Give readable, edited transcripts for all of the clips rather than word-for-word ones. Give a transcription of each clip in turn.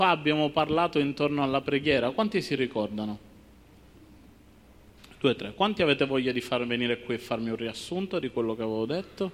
Qua abbiamo parlato intorno alla preghiera. Quanti si ricordano? 2 o 3. Quanti avete voglia di far venire qui e farmi un riassunto di quello che avevo detto?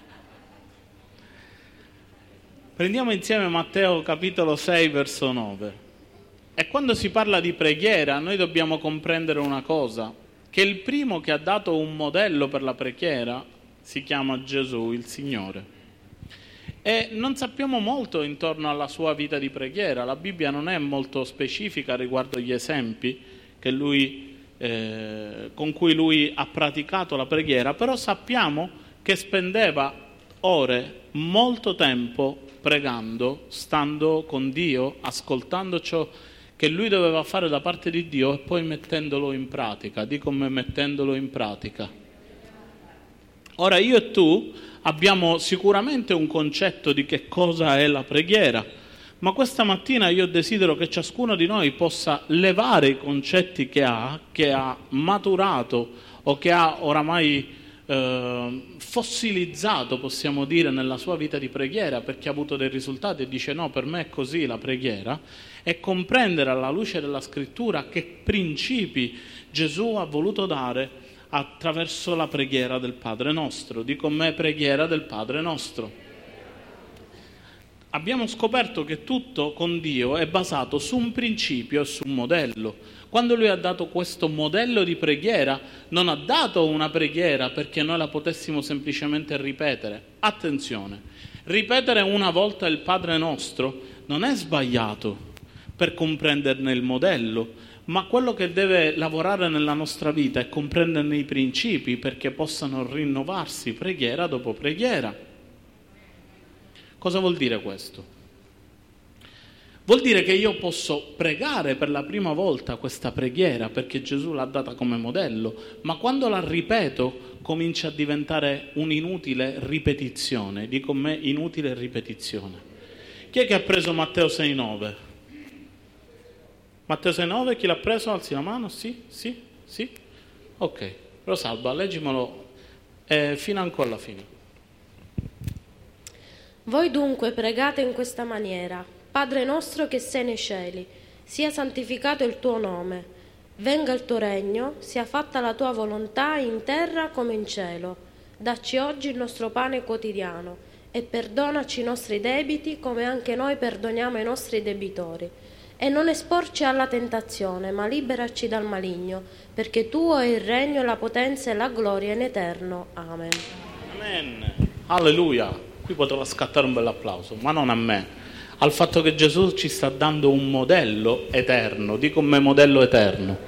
Prendiamo insieme Matteo capitolo 6 verso 9. E quando si parla di preghiera noi dobbiamo comprendere una cosa, che il primo che ha dato un modello per la preghiera si chiama Gesù, il Signore. E non sappiamo molto intorno alla sua vita di preghiera, la Bibbia non è molto specifica riguardo gli esempi che con cui lui ha praticato la preghiera, però sappiamo che spendeva ore, molto tempo pregando, stando con Dio, ascoltando ciò che lui doveva fare da parte di Dio e poi mettendolo in pratica. Dico me mettendolo in pratica. Ora io e tu abbiamo sicuramente un concetto di che cosa è la preghiera, ma questa mattina io desidero che ciascuno di noi possa levare i concetti che ha maturato o che ha oramai fossilizzato, possiamo dire, nella sua vita di preghiera, perché ha avuto dei risultati e dice no, per me è così la preghiera, e comprendere alla luce della scrittura che principi Gesù ha voluto dare attraverso la preghiera del Padre nostro. Di con me preghiera del Padre nostro. Abbiamo scoperto che tutto con Dio è basato su un principio e su un modello. Quando Lui ha dato questo modello di preghiera, non ha dato una preghiera perché noi la potessimo semplicemente ripetere. Attenzione, ripetere una volta il Padre nostro non è sbagliato per comprenderne il modello, ma quello che deve lavorare nella nostra vita è comprenderne i principi perché possano rinnovarsi preghiera dopo preghiera. Cosa vuol dire questo? Vuol dire che io posso pregare per la prima volta questa preghiera perché Gesù l'ha data come modello, ma quando la ripeto comincia a diventare un'inutile ripetizione. Dico con me inutile ripetizione. Chi è che ha preso Matteo 6,9? Matteo 6,9, chi l'ha preso? Alzi la mano, sì? Ok, Rosalba, leggimelo fino ancora alla fine. Voi dunque pregate in questa maniera: Padre nostro che sei nei cieli, sia santificato il tuo nome, venga il tuo regno, sia fatta la tua volontà in terra come in cielo. Dacci oggi il nostro pane quotidiano e perdonaci i nostri debiti come anche noi perdoniamo ai nostri debitori. E non esporci alla tentazione, ma liberaci dal maligno, perché tuo è il regno, la potenza e la gloria in eterno. Amen. Amen. Alleluia. Qui poteva scattare un bel applauso, ma non a me, al fatto che Gesù ci sta dando un modello eterno. Dico me modello eterno.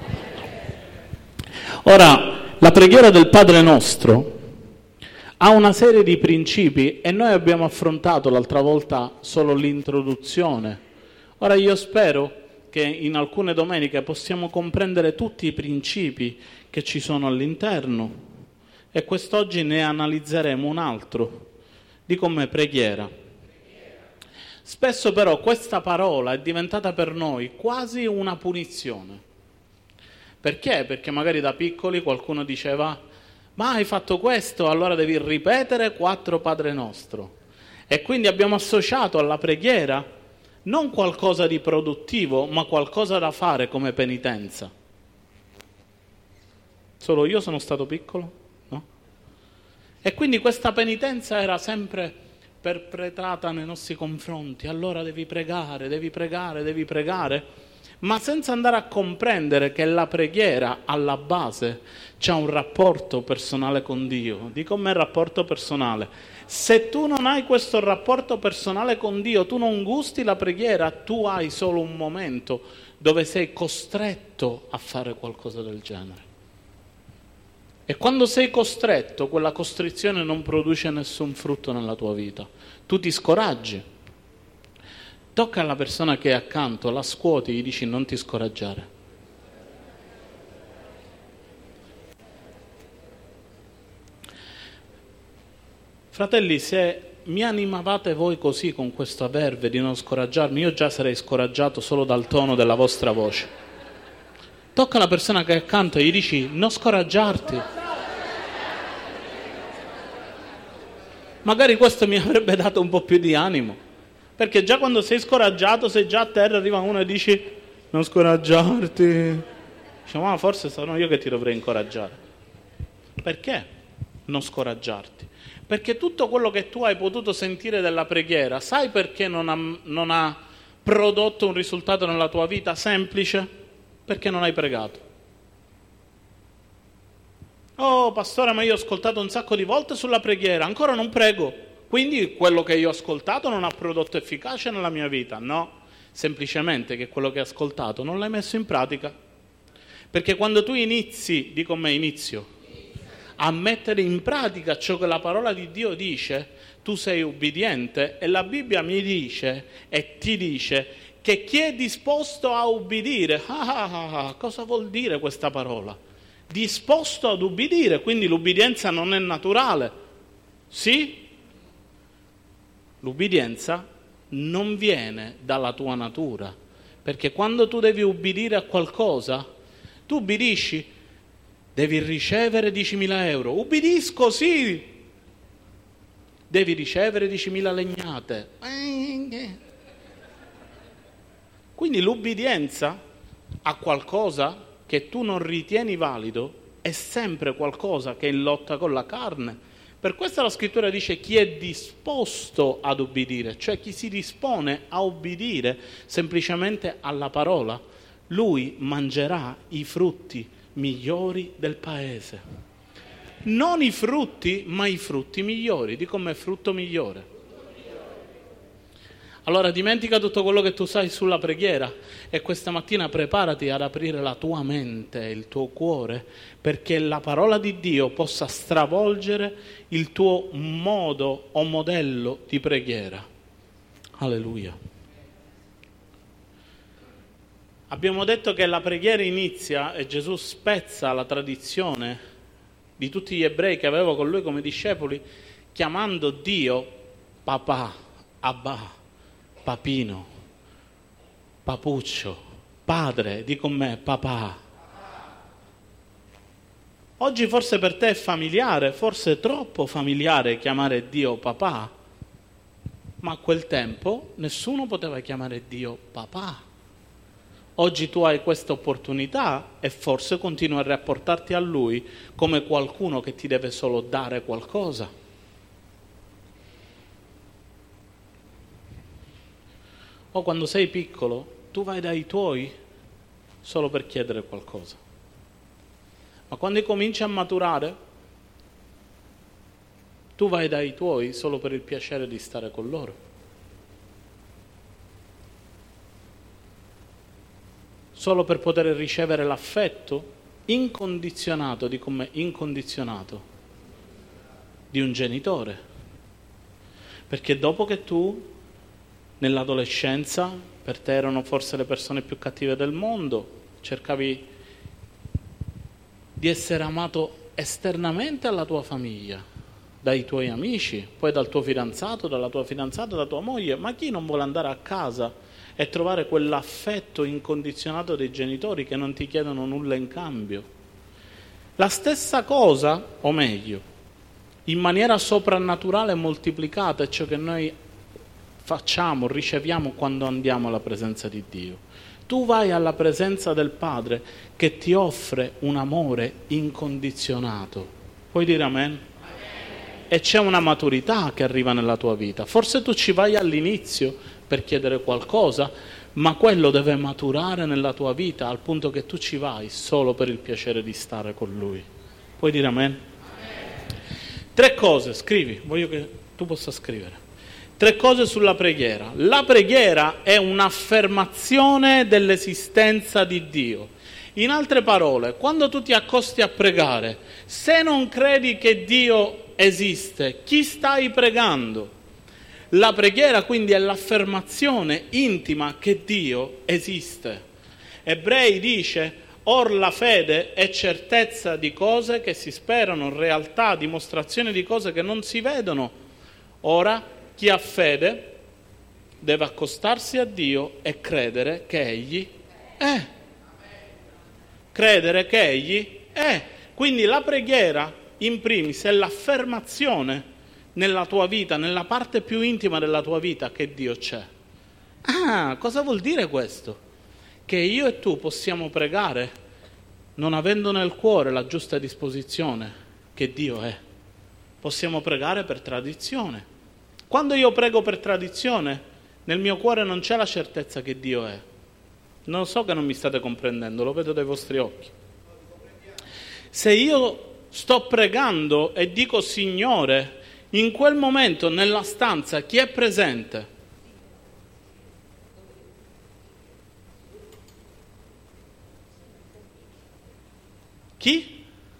Ora, la preghiera del Padre nostro ha una serie di principi e noi abbiamo affrontato l'altra volta solo l'introduzione. Ora io spero che in alcune domeniche possiamo comprendere tutti i principi che ci sono all'interno e quest'oggi ne analizzeremo un altro, di come preghiera. Spesso però questa parola è diventata per noi quasi una punizione. Perché? Perché magari da piccoli qualcuno diceva ma hai fatto questo, allora devi ripetere 4 Padre Nostro. E quindi abbiamo associato alla preghiera non qualcosa di produttivo, ma qualcosa da fare come penitenza. Solo io sono stato piccolo? No? E quindi questa penitenza era sempre perpetrata nei nostri confronti. Allora devi pregare, ma senza andare a comprendere che la preghiera alla base c'ha un rapporto personale con Dio. Di com'è il rapporto personale. Se tu non hai questo rapporto personale con Dio, tu non gusti la preghiera, tu hai solo un momento dove sei costretto a fare qualcosa del genere. E quando sei costretto, quella costrizione non produce nessun frutto nella tua vita. Tu ti scoraggi. Tocca alla persona che è accanto, la scuoti e gli dici non ti scoraggiare. Fratelli, se mi animavate voi così con questo verve di non scoraggiarmi, io già sarei scoraggiato solo dal tono della vostra voce. Tocca alla persona che è accanto e gli dici non scoraggiarti. Magari questo mi avrebbe dato un po' più di animo. Perché già quando sei scoraggiato, sei già a terra, arriva uno e dici non scoraggiarti. Diciamo, ma forse sono io che ti dovrei incoraggiare. Perché non scoraggiarti? Perché tutto quello che tu hai potuto sentire della preghiera, sai perché non ha prodotto un risultato nella tua vita? Semplice, perché non hai pregato. Oh pastore, ma io ho ascoltato un sacco di volte sulla preghiera, ancora non prego. Quindi quello che io ho ascoltato non ha prodotto efficacia nella mia vita. No, semplicemente che quello che hai ascoltato non l'hai messo in pratica. Perché quando tu inizi, di con me inizio, a mettere in pratica ciò che la parola di Dio dice, tu sei ubbidiente, e la Bibbia mi dice e ti dice che chi è disposto a ubbidire, cosa vuol dire questa parola? Disposto ad ubbidire, quindi l'ubbidienza non è naturale, sì? L'ubbidienza non viene dalla tua natura, perché quando tu devi ubbidire a qualcosa, tu ubbidisci, devi ricevere 10.000 euro, ubbidisco, sì, devi ricevere 10.000 legnate. Quindi l'ubbidienza a qualcosa che tu non ritieni valido è sempre qualcosa che è in lotta con la carne. Per questo la scrittura dice chi è disposto ad ubbidire, cioè chi si dispone a ubbidire semplicemente alla parola, lui mangerà i frutti migliori del paese. Non i frutti, ma i frutti migliori. Di come frutto migliore. Allora dimentica tutto quello che tu sai sulla preghiera e questa mattina preparati ad aprire la tua mente, il tuo cuore, perché la parola di Dio possa stravolgere il tuo modo o modello di preghiera. Alleluia. Abbiamo detto che la preghiera inizia e Gesù spezza la tradizione di tutti gli ebrei che aveva con lui come discepoli, chiamando Dio papà, Abba, papino, papuccio, padre, di con me, papà. Oggi forse per te è familiare, forse troppo familiare chiamare Dio papà, ma a quel tempo nessuno poteva chiamare Dio papà. Oggi tu hai questa opportunità e forse continui a rapportarti a Lui come qualcuno che ti deve solo dare qualcosa. O quando sei piccolo, tu vai dai tuoi solo per chiedere qualcosa. Ma quando cominci a maturare, tu vai dai tuoi solo per il piacere di stare con loro. Solo per poter ricevere l'affetto incondizionato, di come incondizionato, di un genitore. Perché dopo che tu nell'adolescenza, per te erano forse le persone più cattive del mondo, cercavi di essere amato esternamente alla tua famiglia, dai tuoi amici, poi dal tuo fidanzato, dalla tua fidanzata, da tua moglie, ma chi non vuole andare a casa e trovare quell'affetto incondizionato dei genitori che non ti chiedono nulla in cambio? La stessa cosa, o meglio, in maniera soprannaturale moltiplicata, è ciò che noi facciamo, riceviamo quando andiamo alla presenza di Dio. Tu vai alla presenza del Padre che ti offre un amore incondizionato. Puoi dire amen? E c'è una maturità che arriva nella tua vita. Forse tu ci vai all'inizio per chiedere qualcosa, ma quello deve maturare nella tua vita al punto che tu ci vai solo per il piacere di stare con Lui. Puoi dire amen? 3 cose, scrivi, voglio che tu possa scrivere. 3 cose sulla preghiera. La preghiera è un'affermazione dell'esistenza di Dio. In altre parole, quando tu ti accosti a pregare, se non credi che Dio esiste, chi stai pregando? La preghiera quindi è l'affermazione intima che Dio esiste. Ebrei dice: or la fede è certezza di cose che si sperano, realtà, dimostrazione di cose che non si vedono. Ora, chi ha fede deve accostarsi a Dio e credere che Egli è. Credere che Egli è. Quindi la preghiera, in primis, è l'affermazione nella tua vita, nella parte più intima della tua vita, che Dio c'è. Ah, cosa vuol dire questo? Che io e tu possiamo pregare non avendo nel cuore la giusta disposizione che Dio è. Possiamo pregare per tradizione. Quando io prego per tradizione, nel mio cuore non c'è la certezza che Dio è. Non so che non mi state comprendendo, lo vedo dai vostri occhi. Se io sto pregando e dico Signore, in quel momento nella stanza chi è presente? Chi?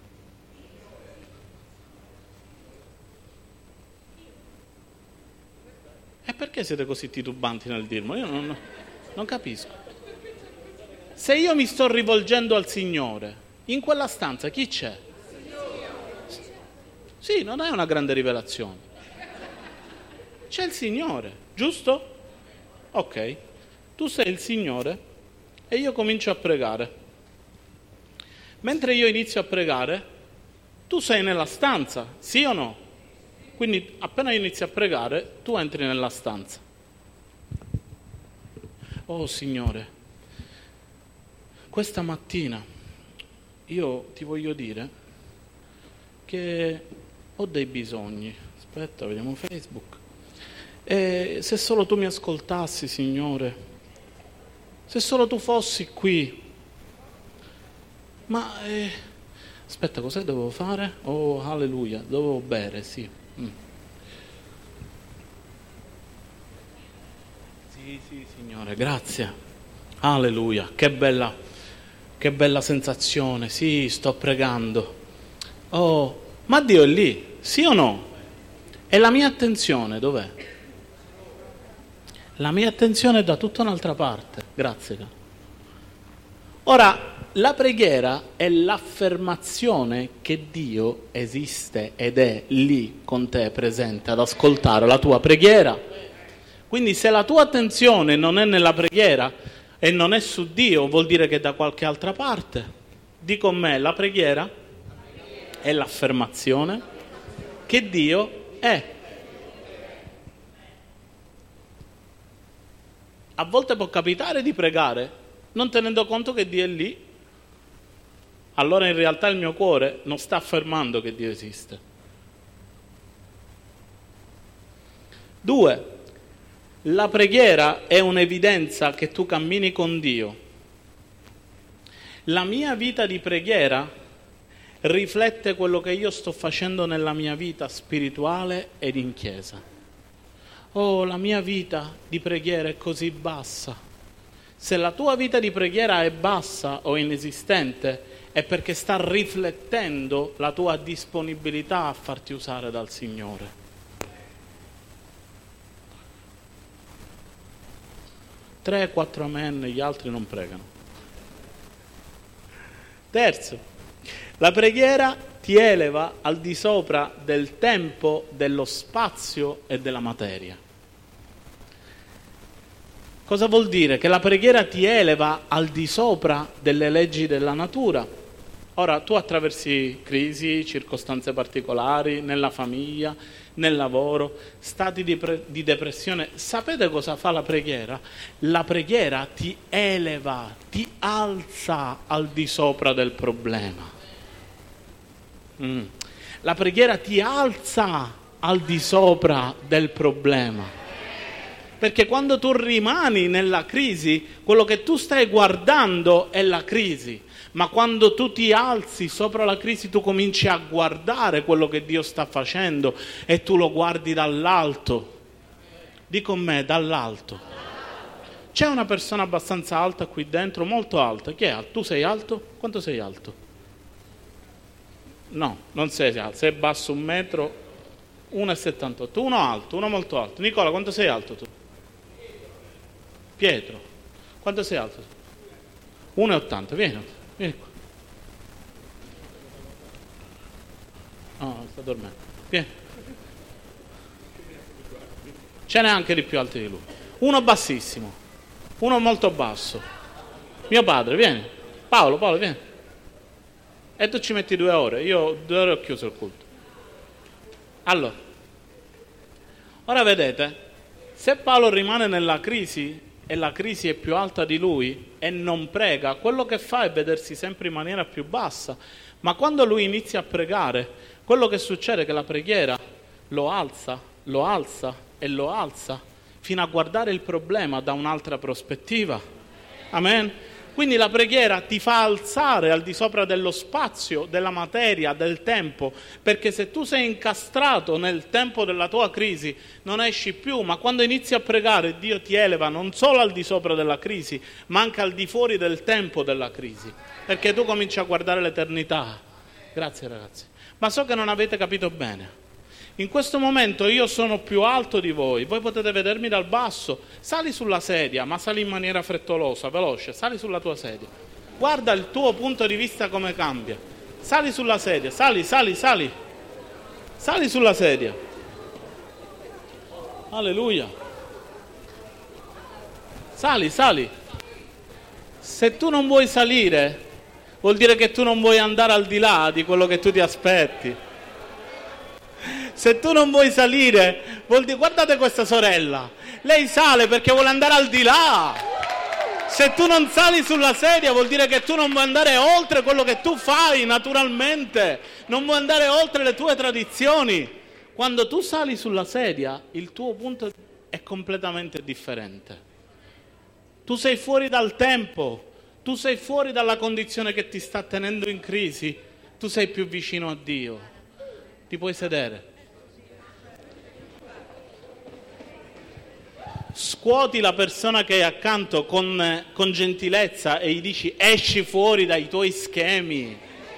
E perché siete così titubanti nel dirmelo? Io non capisco. Se io mi sto rivolgendo al Signore, in quella stanza chi c'è? Sì, non è una grande rivelazione. C'è il Signore, giusto? Ok, tu sei il Signore e io comincio a pregare. Mentre io inizio a pregare, tu sei nella stanza, sì o no? Quindi appena io inizio a pregare, tu entri nella stanza. Oh Signore, questa mattina io ti voglio dire che ho dei bisogni. Aspetta, vediamo Facebook. E se solo tu mi ascoltassi, Signore, se solo tu fossi qui. Ma aspetta, cos'è dovevo fare? Oh, alleluia, dovevo bere, sì. Sì, Signore, grazie. Alleluia, che bella sensazione. Sì, sto pregando. Oh, ma Dio è lì, sì o no? E la mia attenzione dov'è? La mia attenzione è da tutta un'altra parte. Grazie. Ora, la preghiera è l'affermazione che Dio esiste ed è lì con te presente ad ascoltare la tua preghiera. Quindi se la tua attenzione non è nella preghiera e non è su Dio, vuol dire che è da qualche altra parte. Di con me, la preghiera è l'affermazione che Dio è. A volte può capitare di pregare non tenendo conto che Dio è lì. Allora in realtà il mio cuore non sta affermando che Dio esiste. 2. La preghiera è un'evidenza che tu cammini con Dio. La mia vita di preghiera riflette quello che io sto facendo nella mia vita spirituale ed in chiesa. Oh, la mia vita di preghiera è così bassa. Se la tua vita di preghiera è bassa o inesistente, è perché sta riflettendo la tua disponibilità a farti usare dal Signore. 3-4 amen, gli altri non pregano. Terzo, la preghiera ti eleva al di sopra del tempo, dello spazio e della materia. Cosa vuol dire? Che la preghiera ti eleva al di sopra delle leggi della natura. Ora, tu attraversi crisi, circostanze particolari, nella famiglia, nel lavoro, stati di depressione. Sapete cosa fa la preghiera? La preghiera ti eleva, ti alza al di sopra del problema. La preghiera ti alza al di sopra del problema. Perché quando tu rimani nella crisi, quello che tu stai guardando è la crisi. Ma quando tu ti alzi sopra la crisi, tu cominci a guardare quello che Dio sta facendo e tu lo guardi dall'alto. Di con me, dall'alto. C'è una persona abbastanza alta qui dentro, molto alta. Chi è alto? Tu sei alto? Quanto sei alto? No, non sei alto. Sei basso 1 metro, 1,78. Uno alto, uno molto alto. Nicola, quanto sei alto tu? Pietro, quanto sei alto tu? 1,80. Vieni qua. No, sta dormendo. Vieni. Ce n'è anche di più alti di lui. Uno bassissimo, uno molto basso. Mio padre, vieni. Paolo, vieni. E tu ci metti 2 ore. Io 2 ore ho chiuso il culto. Allora, Ora vedete, se Paolo rimane nella crisi e la crisi è più alta di lui e non prega, quello che fa è vedersi sempre in maniera più bassa. Ma quando lui inizia a pregare, quello che succede è che la preghiera lo alza e lo alza fino a guardare il problema da un'altra prospettiva. Amen? Quindi la preghiera ti fa alzare al di sopra dello spazio, della materia, del tempo, perché se tu sei incastrato nel tempo della tua crisi non esci più, ma quando inizi a pregare Dio ti eleva non solo al di sopra della crisi, ma anche al di fuori del tempo della crisi, perché tu cominci a guardare l'eternità. Grazie ragazzi. Ma so che non avete capito bene. In questo momento io sono più alto di voi potete vedermi dal basso, sali sulla sedia, ma sali in maniera frettolosa, veloce, sali sulla tua sedia. Guarda il tuo punto di vista come cambia. Sali sulla sedia, sali sulla sedia. Alleluia. Sali. Se tu non vuoi salire, vuol dire che tu non vuoi andare al di là di quello che tu ti aspetti. Se tu non vuoi salire, vuol dire, guardate questa sorella, lei sale perché vuole andare al di là. Se tu non sali sulla sedia, vuol dire che tu non vuoi andare oltre quello che tu fai naturalmente, non vuoi andare oltre le tue tradizioni. Quando tu sali sulla sedia, il tuo punto è completamente differente. Tu sei fuori dal tempo, tu sei fuori dalla condizione che ti sta tenendo in crisi, tu sei più vicino a Dio. Ti puoi sedere. Scuoti la persona che è accanto con gentilezza e gli dici: esci fuori dai tuoi schemi.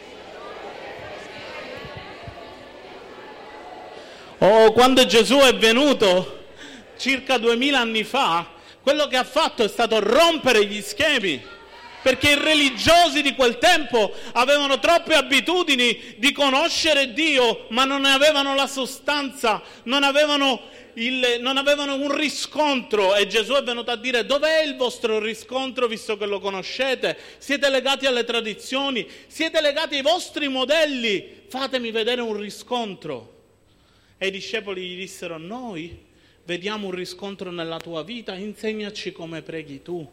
Quando Gesù è venuto circa 2000 anni fa, quello che ha fatto è stato rompere gli schemi, perché i religiosi di quel tempo avevano troppe abitudini di conoscere Dio, ma non ne avevano la sostanza, non avevano un riscontro, e Gesù è venuto a dire: dov'è il vostro riscontro visto che lo conoscete? Siete legati alle tradizioni, siete legati ai vostri modelli, fatemi vedere un riscontro. E i discepoli gli dissero: noi vediamo un riscontro nella tua vita, insegnaci come preghi tu,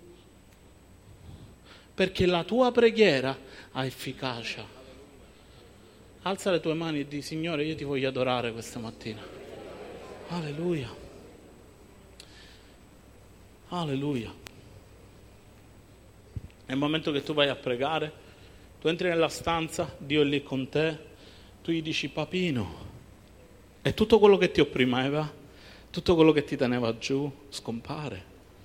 perché la tua preghiera ha efficacia. Alza le tue mani e di: Signore, io ti voglio adorare questa mattina. Alleluia. Alleluia. Nel momento che tu vai a pregare, tu entri nella stanza, Dio è lì con te, tu gli dici: papino, e tutto quello che ti opprimeva, tutto quello che ti teneva giù, scompare.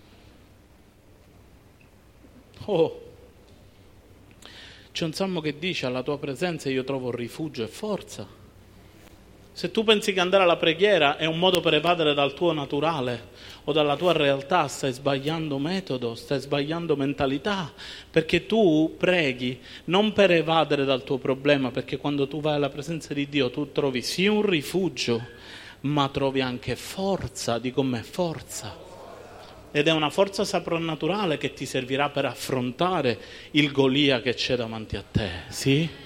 C'è un salmo che dice: alla tua presenza io trovo rifugio e forza. Se tu pensi che andare alla preghiera è un modo per evadere dal tuo naturale o dalla tua realtà, stai sbagliando metodo, stai sbagliando mentalità, perché tu preghi non per evadere dal tuo problema, perché quando tu vai alla presenza di Dio tu trovi sì un rifugio, ma trovi anche forza. Di com'è forza. Ed è una forza soprannaturale che ti servirà per affrontare il Golia che c'è davanti a te, sì?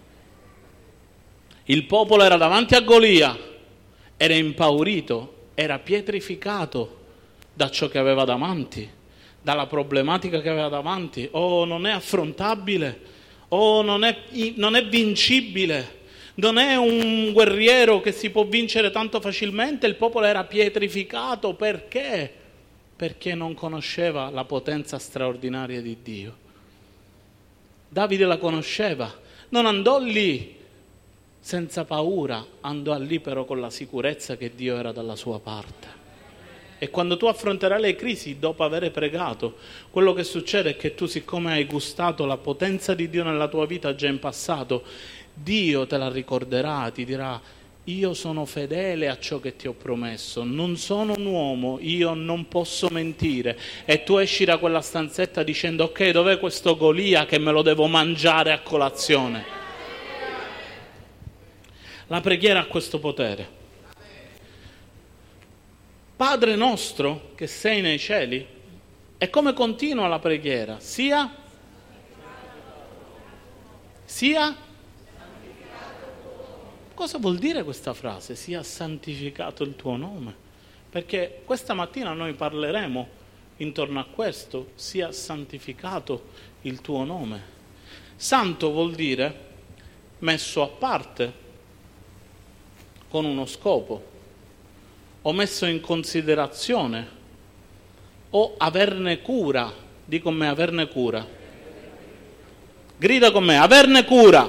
Il popolo era davanti a Golia, era impaurito, era pietrificato da ciò che aveva davanti, dalla problematica che aveva davanti. Non è affrontabile, non è vincibile, non è un guerriero che si può vincere tanto facilmente. Il popolo era pietrificato perché? Perché non conosceva la potenza straordinaria di Dio. Davide la conosceva, non andò lì senza paura, andò lì però con la sicurezza che Dio era dalla sua parte. E quando tu affronterai le crisi dopo aver pregato, quello che succede è che tu, siccome hai gustato la potenza di Dio nella tua vita già in passato, Dio te la ricorderà, ti dirà: io sono fedele a ciò che ti ho promesso, non sono un uomo, io non posso mentire. E tu esci da quella stanzetta dicendo: ok, dov'è questo Golia che me lo devo mangiare a colazione? La preghiera ha questo potere. Padre nostro che sei nei cieli. E come continua la preghiera? Sia cosa vuol dire questa frase? Sia santificato il tuo nome. perché questa mattina noi parleremo intorno a questo: sia santificato il tuo nome. Santo vuol dire messo a parte con uno scopo, o messo in considerazione, o averne cura. Di con me, averne cura. Grida con me, averne cura.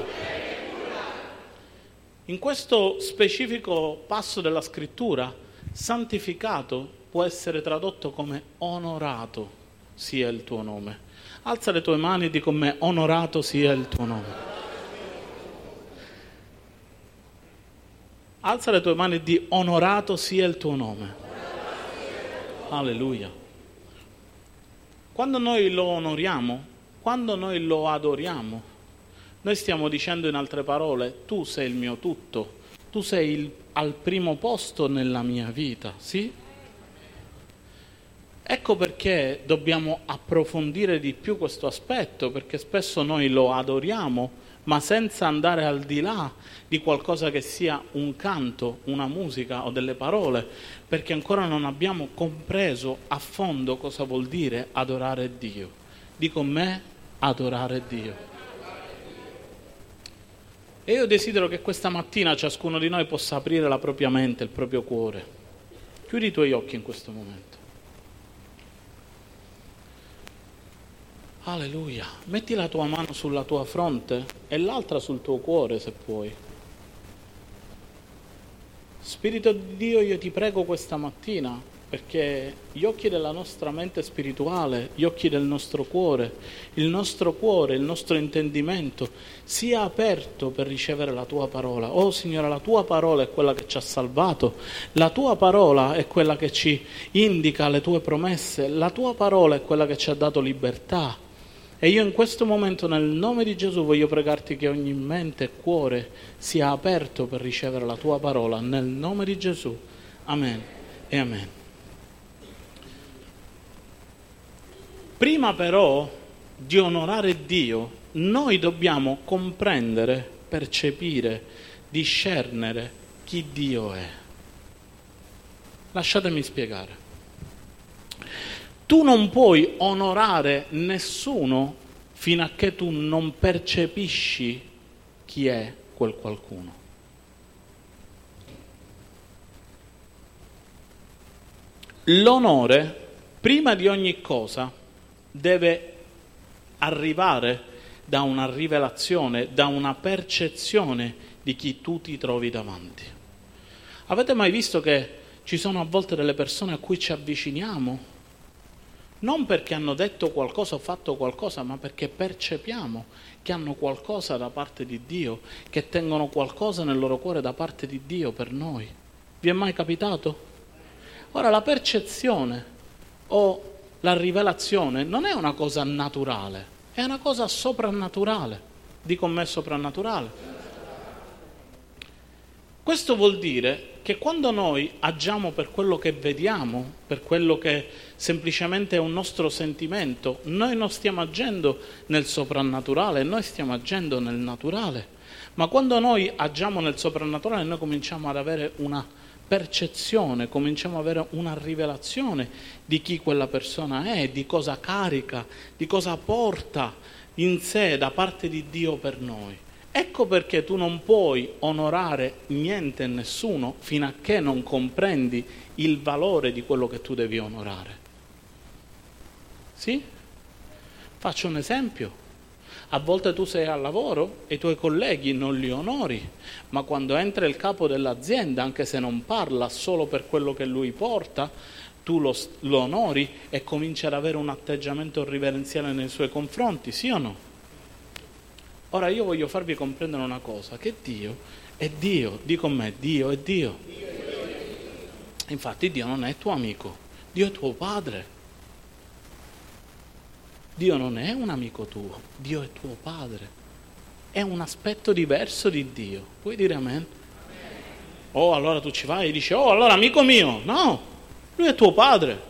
In questo specifico passo della scrittura, santificato può essere tradotto come onorato sia il tuo nome. Alza le tue mani e di con me, onorato sia il tuo nome. Alza le tue mani e di onorato sia il tuo nome. Alleluia. Quando noi lo onoriamo, quando noi lo adoriamo, noi stiamo dicendo in altre parole: tu sei il mio tutto, tu sei al primo posto nella mia vita, sì? Ecco perché dobbiamo approfondire di più questo aspetto, perché spesso noi lo adoriamo, ma senza andare al di là di qualcosa che sia un canto, una musica o delle parole, perché ancora non abbiamo compreso a fondo cosa vuol dire adorare Dio. Di con me, adorare Dio. E io desidero che questa mattina ciascuno di noi possa aprire la propria mente, il proprio cuore. Chiudi i tuoi occhi in questo momento. Alleluia. Metti la tua mano sulla tua fronte e l'altra sul tuo cuore, se puoi. Spirito di Dio, io ti prego questa mattina, perché gli occhi della nostra mente spirituale, gli occhi del nostro cuore, il nostro intendimento sia aperto per ricevere la tua parola. Oh Signore, la tua parola è quella che ci ha salvato, la tua parola è quella che ci indica le tue promesse, la tua parola è quella che ci ha dato libertà. E io in questo momento, nel nome di Gesù, voglio pregarti che ogni mente e cuore sia aperto per ricevere la tua parola, nel nome di Gesù. Amen e amen. Prima però di onorare Dio, noi dobbiamo comprendere, percepire, discernere chi Dio è. Lasciatemi spiegare. Tu non puoi onorare nessuno fino a che tu non percepisci chi è quel qualcuno. L'onore, prima di ogni cosa, deve arrivare da una rivelazione, da una percezione di chi tu ti trovi davanti. Avete mai visto che ci sono a volte delle persone a cui ci avviciniamo? Non perché hanno detto qualcosa o fatto qualcosa, ma perché percepiamo che hanno qualcosa da parte di Dio, che tengono qualcosa nel loro cuore da parte di Dio per noi. Vi è mai capitato? Ora, la percezione o la rivelazione non è una cosa naturale, è una cosa soprannaturale. Di con me soprannaturale. Questo vuol dire che quando noi agiamo per quello che vediamo, per quello che semplicemente è un nostro sentimento, noi non stiamo agendo nel soprannaturale, noi stiamo agendo nel naturale. Ma quando noi agiamo nel soprannaturale, noi cominciamo ad avere una percezione, cominciamo ad avere una rivelazione di chi quella persona è, di cosa carica, di cosa porta in sé da parte di Dio per noi. Ecco perché tu non puoi onorare niente e nessuno fino a che non comprendi il valore di quello che tu devi onorare. Sì? Faccio un esempio. A volte tu sei al lavoro e i tuoi colleghi non li onori, ma quando entra il capo dell'azienda, anche se non parla, solo per quello che lui porta, tu lo onori e cominci ad avere un atteggiamento riverenziale nei suoi confronti, sì o no? Ora io voglio farvi comprendere una cosa, che Dio è Dio, di con me, Dio è Dio. Infatti Dio non è tuo amico, Dio è tuo padre. Dio non è un amico tuo, Dio è tuo padre. È un aspetto diverso di Dio. Puoi dire amen? Oh, allora tu ci vai e dici, oh, allora amico mio. No, lui è tuo padre.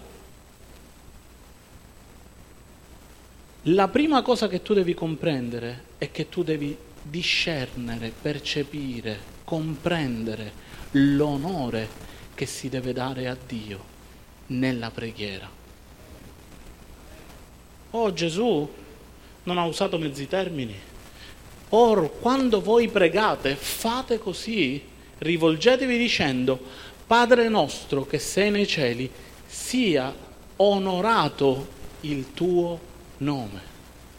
La prima cosa che tu devi comprendere è che tu devi discernere, percepire, comprendere l'onore che si deve dare a Dio nella preghiera. Oh, Gesù non ha usato mezzi termini. Or, quando voi pregate, fate così, rivolgetevi dicendo: Padre nostro che sei nei cieli, sia onorato il tuo nome.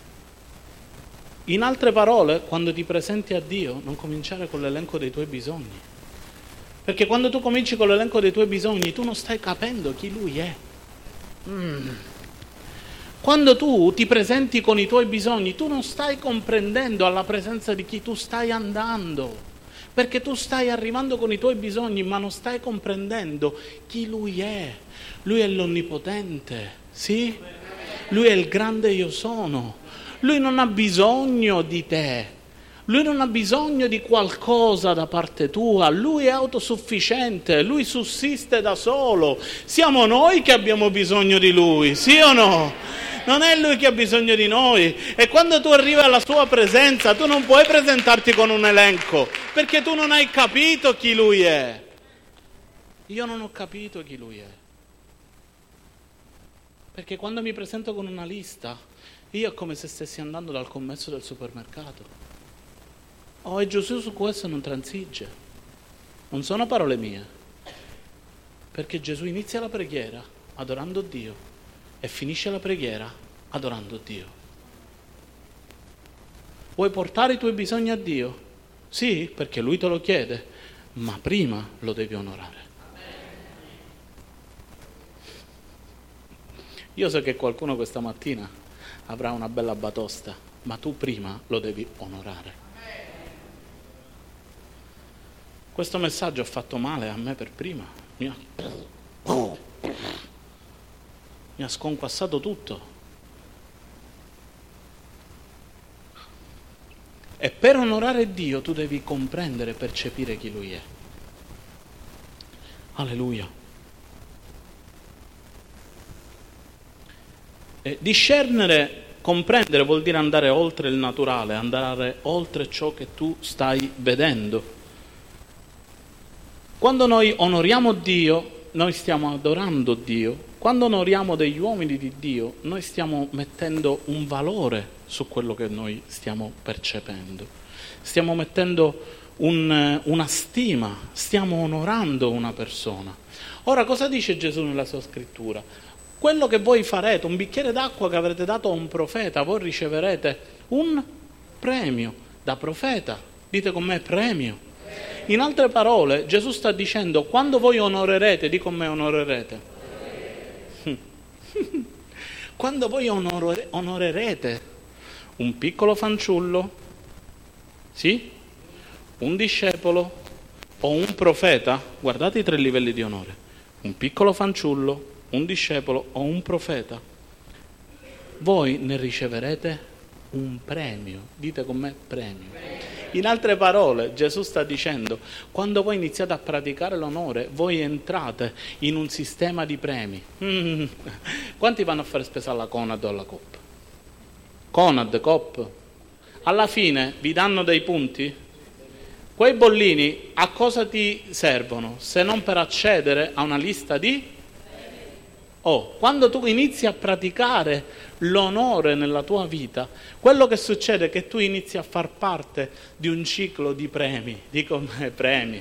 In altre parole, quando ti presenti a Dio, non cominciare con l'elenco dei tuoi bisogni. Perché quando tu cominci con l'elenco dei tuoi bisogni, tu non stai capendo chi Lui è. Quando tu ti presenti con i tuoi bisogni, tu non stai comprendendo alla presenza di chi tu stai andando. Perché tu stai arrivando con i tuoi bisogni, ma non stai comprendendo chi Lui è. Lui è l'Onnipotente, sì? Lui è il grande Io sono. Lui non ha bisogno di te. Lui non ha bisogno di qualcosa da parte tua, Lui è autosufficiente, Lui sussiste da solo. Siamo noi che abbiamo bisogno di Lui, sì o no? Non è Lui che ha bisogno di noi. E quando tu arrivi alla Sua presenza, tu non puoi presentarti con un elenco, perché tu non hai capito chi Lui è. Io non ho capito chi Lui è. Perché quando mi presento con una lista, io è come se stessi andando dal commesso del supermercato. Oh, e Gesù su questo non transige. Non sono parole mie. Perché Gesù inizia la preghiera adorando Dio e finisce la preghiera adorando Dio. Vuoi portare i tuoi bisogni a Dio? Sì, perché Lui te lo chiede, ma prima lo devi onorare. Io so che qualcuno questa mattina avrà una bella batosta, ma tu prima lo devi onorare. Questo messaggio ha fatto male a me per prima, mi ha sconquassato tutto. E per onorare Dio tu devi comprendere e percepire chi Lui è. Alleluia. E discernere, comprendere vuol dire andare oltre il naturale, andare oltre ciò che tu stai vedendo. Quando noi onoriamo Dio, noi stiamo adorando Dio. Quando onoriamo degli uomini di Dio, noi stiamo mettendo un valore su quello che noi stiamo percependo. Stiamo mettendo una stima, stiamo onorando una persona. Ora, cosa dice Gesù nella sua scrittura? Quello che voi farete, un bicchiere d'acqua che avrete dato a un profeta, voi riceverete un premio da profeta. Dite con me premio. In altre parole, Gesù sta dicendo: quando voi onorerete, di con me onorerete. Quando voi onorerete un piccolo fanciullo, sì, un discepolo o un profeta, guardate i 3 livelli di onore: un piccolo fanciullo, un discepolo o un profeta, voi ne riceverete un premio. Dite con me premio. In altre parole, Gesù sta dicendo: quando voi iniziate a praticare l'onore, voi entrate in un sistema di premi. Quanti vanno a fare spesa alla Conad o alla Coop? Conad, Coop? Alla fine vi danno dei punti? Quei bollini a cosa ti servono? Se non per accedere a una lista di... quando tu inizi a praticare l'onore nella tua vita, quello che succede è che tu inizi a far parte di un ciclo di premi. Dico me premi.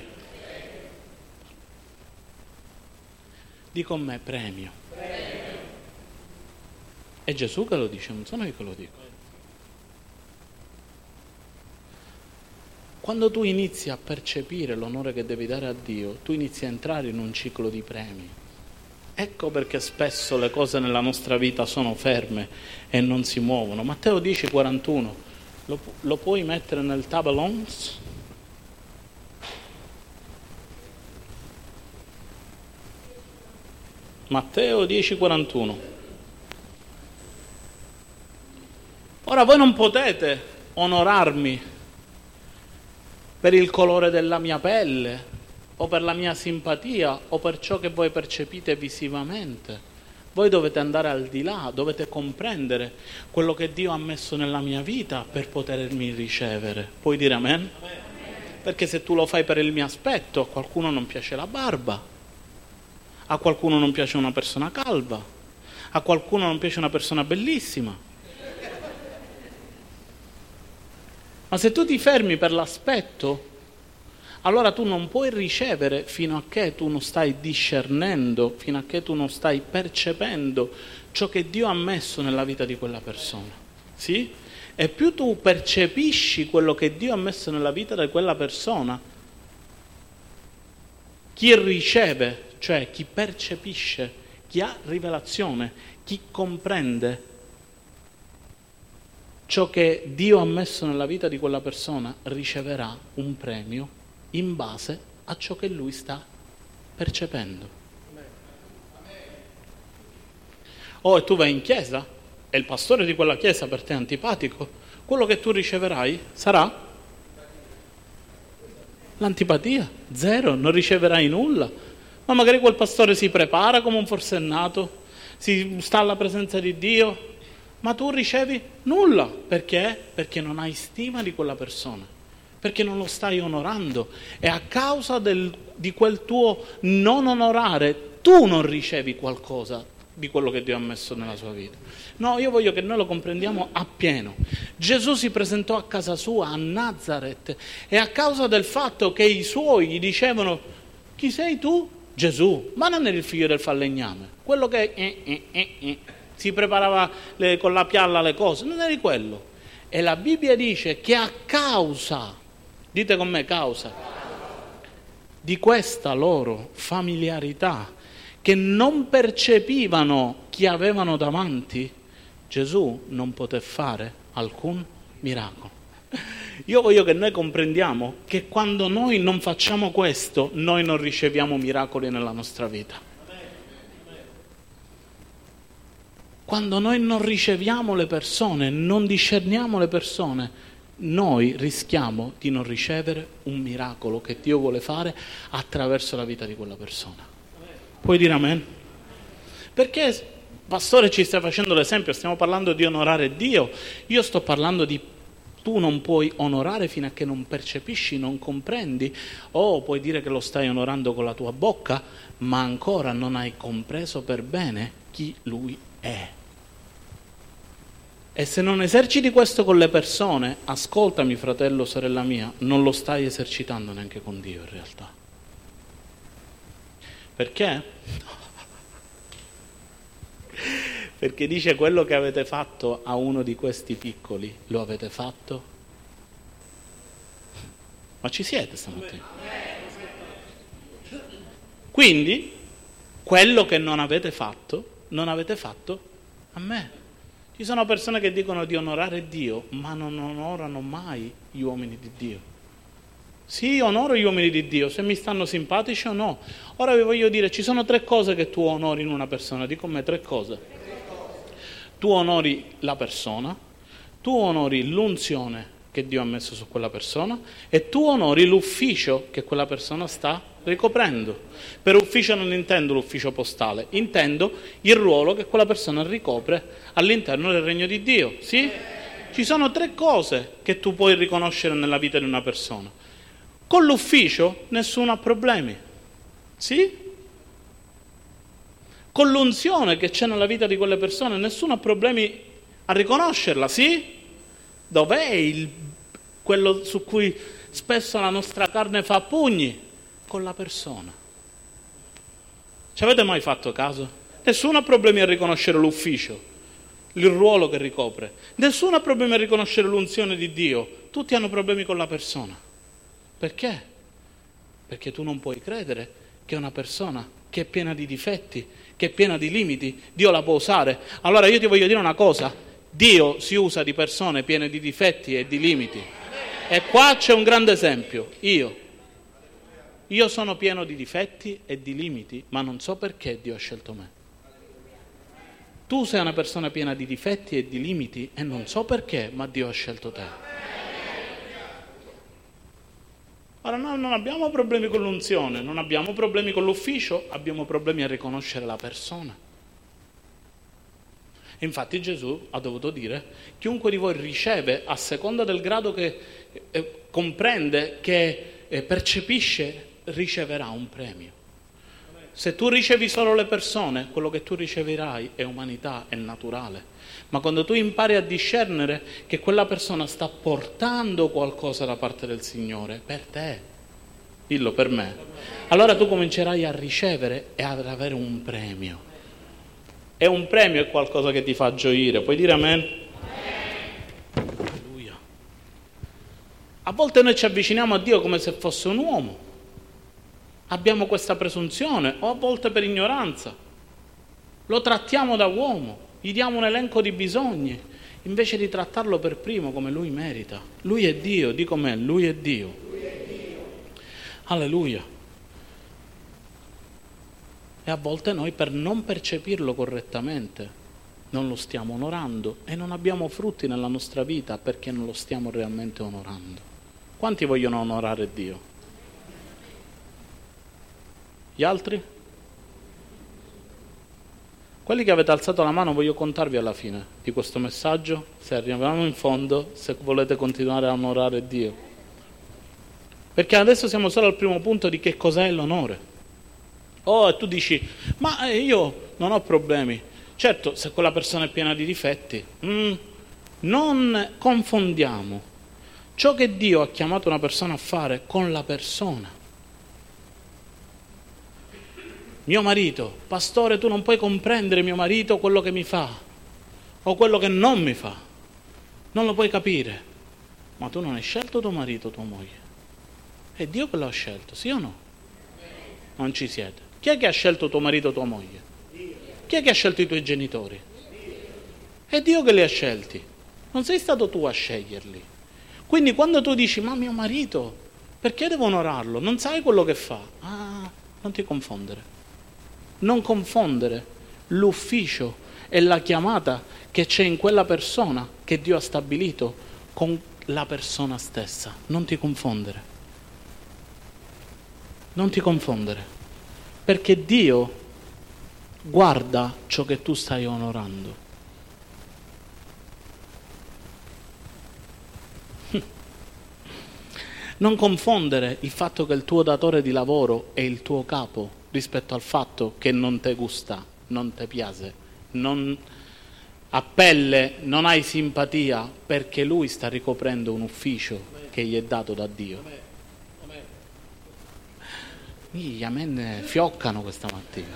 Dico me premio. È Gesù che lo dice, non sono io che lo dico. Quando tu inizi a percepire l'onore che devi dare a Dio, tu inizi a entrare in un ciclo di premi. Ecco perché spesso le cose nella nostra vita sono ferme e non si muovono. Matteo 10,41, lo puoi mettere nel tabellons? Matteo 10,41. Ora voi non potete onorarmi per il colore della mia pelle, o per la mia simpatia, o per ciò che voi percepite visivamente. Voi dovete andare al di là, dovete comprendere quello che Dio ha messo nella mia vita per potermi ricevere. Puoi dire amen? Perché se tu lo fai per il mio aspetto, a qualcuno non piace la barba, A qualcuno non piace una persona calva, a qualcuno non piace una persona bellissima. Ma se tu ti fermi per l'aspetto, allora tu non puoi ricevere fino a che tu non stai discernendo, fino a che tu non stai percependo ciò che Dio ha messo nella vita di quella persona. Sì? E più tu percepisci quello che Dio ha messo nella vita di quella persona, chi riceve, cioè chi percepisce, chi ha rivelazione, chi comprende ciò che Dio ha messo nella vita di quella persona, riceverà un premio in base a ciò che lui sta percependo. E tu vai in chiesa e il pastore di quella chiesa per te è antipatico, quello che tu riceverai sarà l'antipatia, zero, non riceverai nulla. Ma magari quel pastore si prepara come un forsennato, si sta alla presenza di Dio, ma tu ricevi nulla. Perché? Perché non hai stima di quella persona, perché non lo stai onorando, e a causa di quel tuo non onorare tu non ricevi qualcosa di quello che Dio ha messo nella sua vita. No, io voglio che noi lo comprendiamo appieno. Gesù si presentò a casa sua, a Nazaret, e a causa del fatto che i suoi gli dicevano: chi sei tu? Gesù. Ma non eri il figlio del falegname, quello che si preparava con la pialla le cose, non eri quello. E la Bibbia dice che a causa, dite con me, causa, di questa loro familiarità, che non percepivano chi avevano davanti, Gesù non poté fare alcun miracolo. Io voglio che noi comprendiamo che quando noi non facciamo questo, noi non riceviamo miracoli nella nostra vita. Quando noi non riceviamo le persone, non discerniamo le persone, noi rischiamo di non ricevere un miracolo che Dio vuole fare attraverso la vita di quella persona. Puoi dire amen? Perché, pastore, ci stai facendo l'esempio, stiamo parlando di onorare Dio, io sto parlando di tu non puoi onorare fino a che non percepisci, non comprendi, o puoi dire che lo stai onorando con la tua bocca, ma ancora non hai compreso per bene chi Lui è. E se non eserciti questo con le persone, ascoltami fratello, sorella mia, non lo stai esercitando neanche con Dio in realtà. Perché? Perché dice: quello che avete fatto a uno di questi piccoli, lo avete fatto? Ma ci siete stamattina? Quindi, quello che non avete fatto a me. Ci sono persone che dicono di onorare Dio, ma non onorano mai gli uomini di Dio. Sì, onoro gli uomini di Dio, se mi stanno simpatici o no. Ora vi voglio dire, ci sono 3 cose che tu onori in una persona. Dico a me 3 cose. Tu onori la persona, tu onori l'unzione che Dio ha messo su quella persona e tu onori l'ufficio che quella persona sta ricoprendo. Per ufficio non intendo l'ufficio postale, intendo il ruolo che quella persona ricopre all'interno del regno di Dio. Sì? Ci sono 3 cose che tu puoi riconoscere nella vita di una persona. Con l'ufficio nessuno ha problemi. Sì? Con l'unzione che c'è nella vita di quelle persone nessuno ha problemi a riconoscerla, sì? Dov'è quello su cui spesso la nostra carne fa pugni? Con la persona. Ci avete mai fatto caso? Nessuno ha problemi a riconoscere l'ufficio, il ruolo che ricopre. Nessuno ha problemi a riconoscere l'unzione di Dio. Tutti hanno problemi con la persona. Perché? Perché tu non puoi credere che una persona che è piena di difetti, che è piena di limiti, Dio la può usare. Allora io ti voglio dire una cosa: Dio si usa di persone piene di difetti e di limiti. E qua c'è un grande esempio. Io sono pieno di difetti e di limiti, ma non so perché Dio ha scelto me. Tu sei una persona piena di difetti e di limiti e non so perché, ma Dio ha scelto te. Ora noi non abbiamo problemi con l'unzione, non abbiamo problemi con l'ufficio, abbiamo problemi a riconoscere la persona. E infatti Gesù ha dovuto dire: chiunque di voi riceve a seconda del grado che comprende, che percepisce, riceverà un premio. Se tu ricevi solo le persone, quello che tu riceverai è umanità, è naturale. Ma quando tu impari a discernere che quella persona sta portando qualcosa da parte del Signore, per te, dillo per me, allora tu comincerai a ricevere e ad avere un premio. E un premio è qualcosa che ti fa gioire. Puoi dire amen? Alleluia. A volte noi ci avviciniamo a Dio come se fosse un uomo. Abbiamo questa presunzione, o a volte per ignoranza. Lo trattiamo da uomo, gli diamo un elenco di bisogni, invece di trattarlo per primo come lui merita. Lui è Dio, dico me, lui è Dio. Alleluia. E a volte noi, per non percepirlo correttamente, non lo stiamo onorando e non abbiamo frutti nella nostra vita perché non lo stiamo realmente onorando. Quanti vogliono onorare Dio? Gli altri? Quelli che avete alzato la mano voglio contarvi alla fine di questo messaggio, se arriviamo in fondo, se volete continuare a onorare Dio. Perché adesso siamo solo al primo punto di che cos'è l'onore. Oh, e tu dici, ma io non ho problemi. Certo, se quella persona è piena di difetti, non confondiamo ciò che Dio ha chiamato una persona a fare con la persona. Mio marito, pastore, tu non puoi comprendere mio marito quello che mi fa o quello che non mi fa. Non lo puoi capire. Ma tu non hai scelto tuo marito o tua moglie. È Dio che l'ha scelto, sì o no? Non ci siete. Chi è che ha scelto tuo marito o tua moglie? Chi è che ha scelto i tuoi genitori? È Dio che li ha scelti. Non sei stato tu a sceglierli. Quindi quando tu dici, ma mio marito, perché devo onorarlo? Non sai quello che fa. Ah, non ti confondere. Non confondere l'ufficio e la chiamata che c'è in quella persona che Dio ha stabilito con la persona stessa. Non ti confondere. Non ti confondere. Perché Dio guarda ciò che tu stai onorando. Non confondere il fatto che il tuo datore di lavoro è il tuo capo rispetto al fatto che non te gusta, non te piace, non a pelle, non hai simpatia perché lui sta ricoprendo un ufficio che gli è dato da Dio. Gli amen fioccano questa mattina.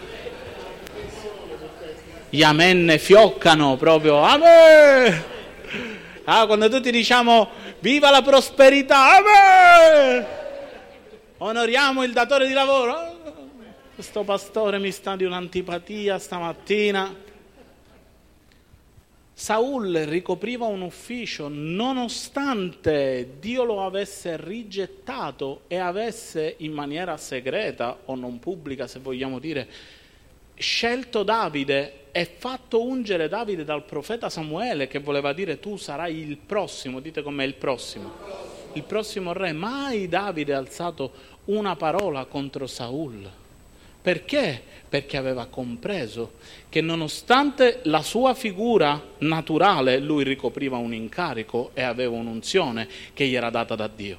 Gli amen fioccano proprio. Amen! Ah, quando tutti diciamo viva la prosperità, amen! Onoriamo il datore di lavoro. Questo pastore mi sta di un'antipatia stamattina. Saul ricopriva un ufficio nonostante Dio lo avesse rigettato e avesse in maniera segreta o non pubblica, se vogliamo dire, scelto Davide e fatto ungere Davide dal profeta Samuele, che voleva dire tu sarai il prossimo, dite com'è il prossimo re. Mai Davide ha alzato una parola contro Saul. Perché? Perché aveva compreso che nonostante la sua figura naturale, lui ricopriva un incarico e aveva un'unzione che gli era data da Dio.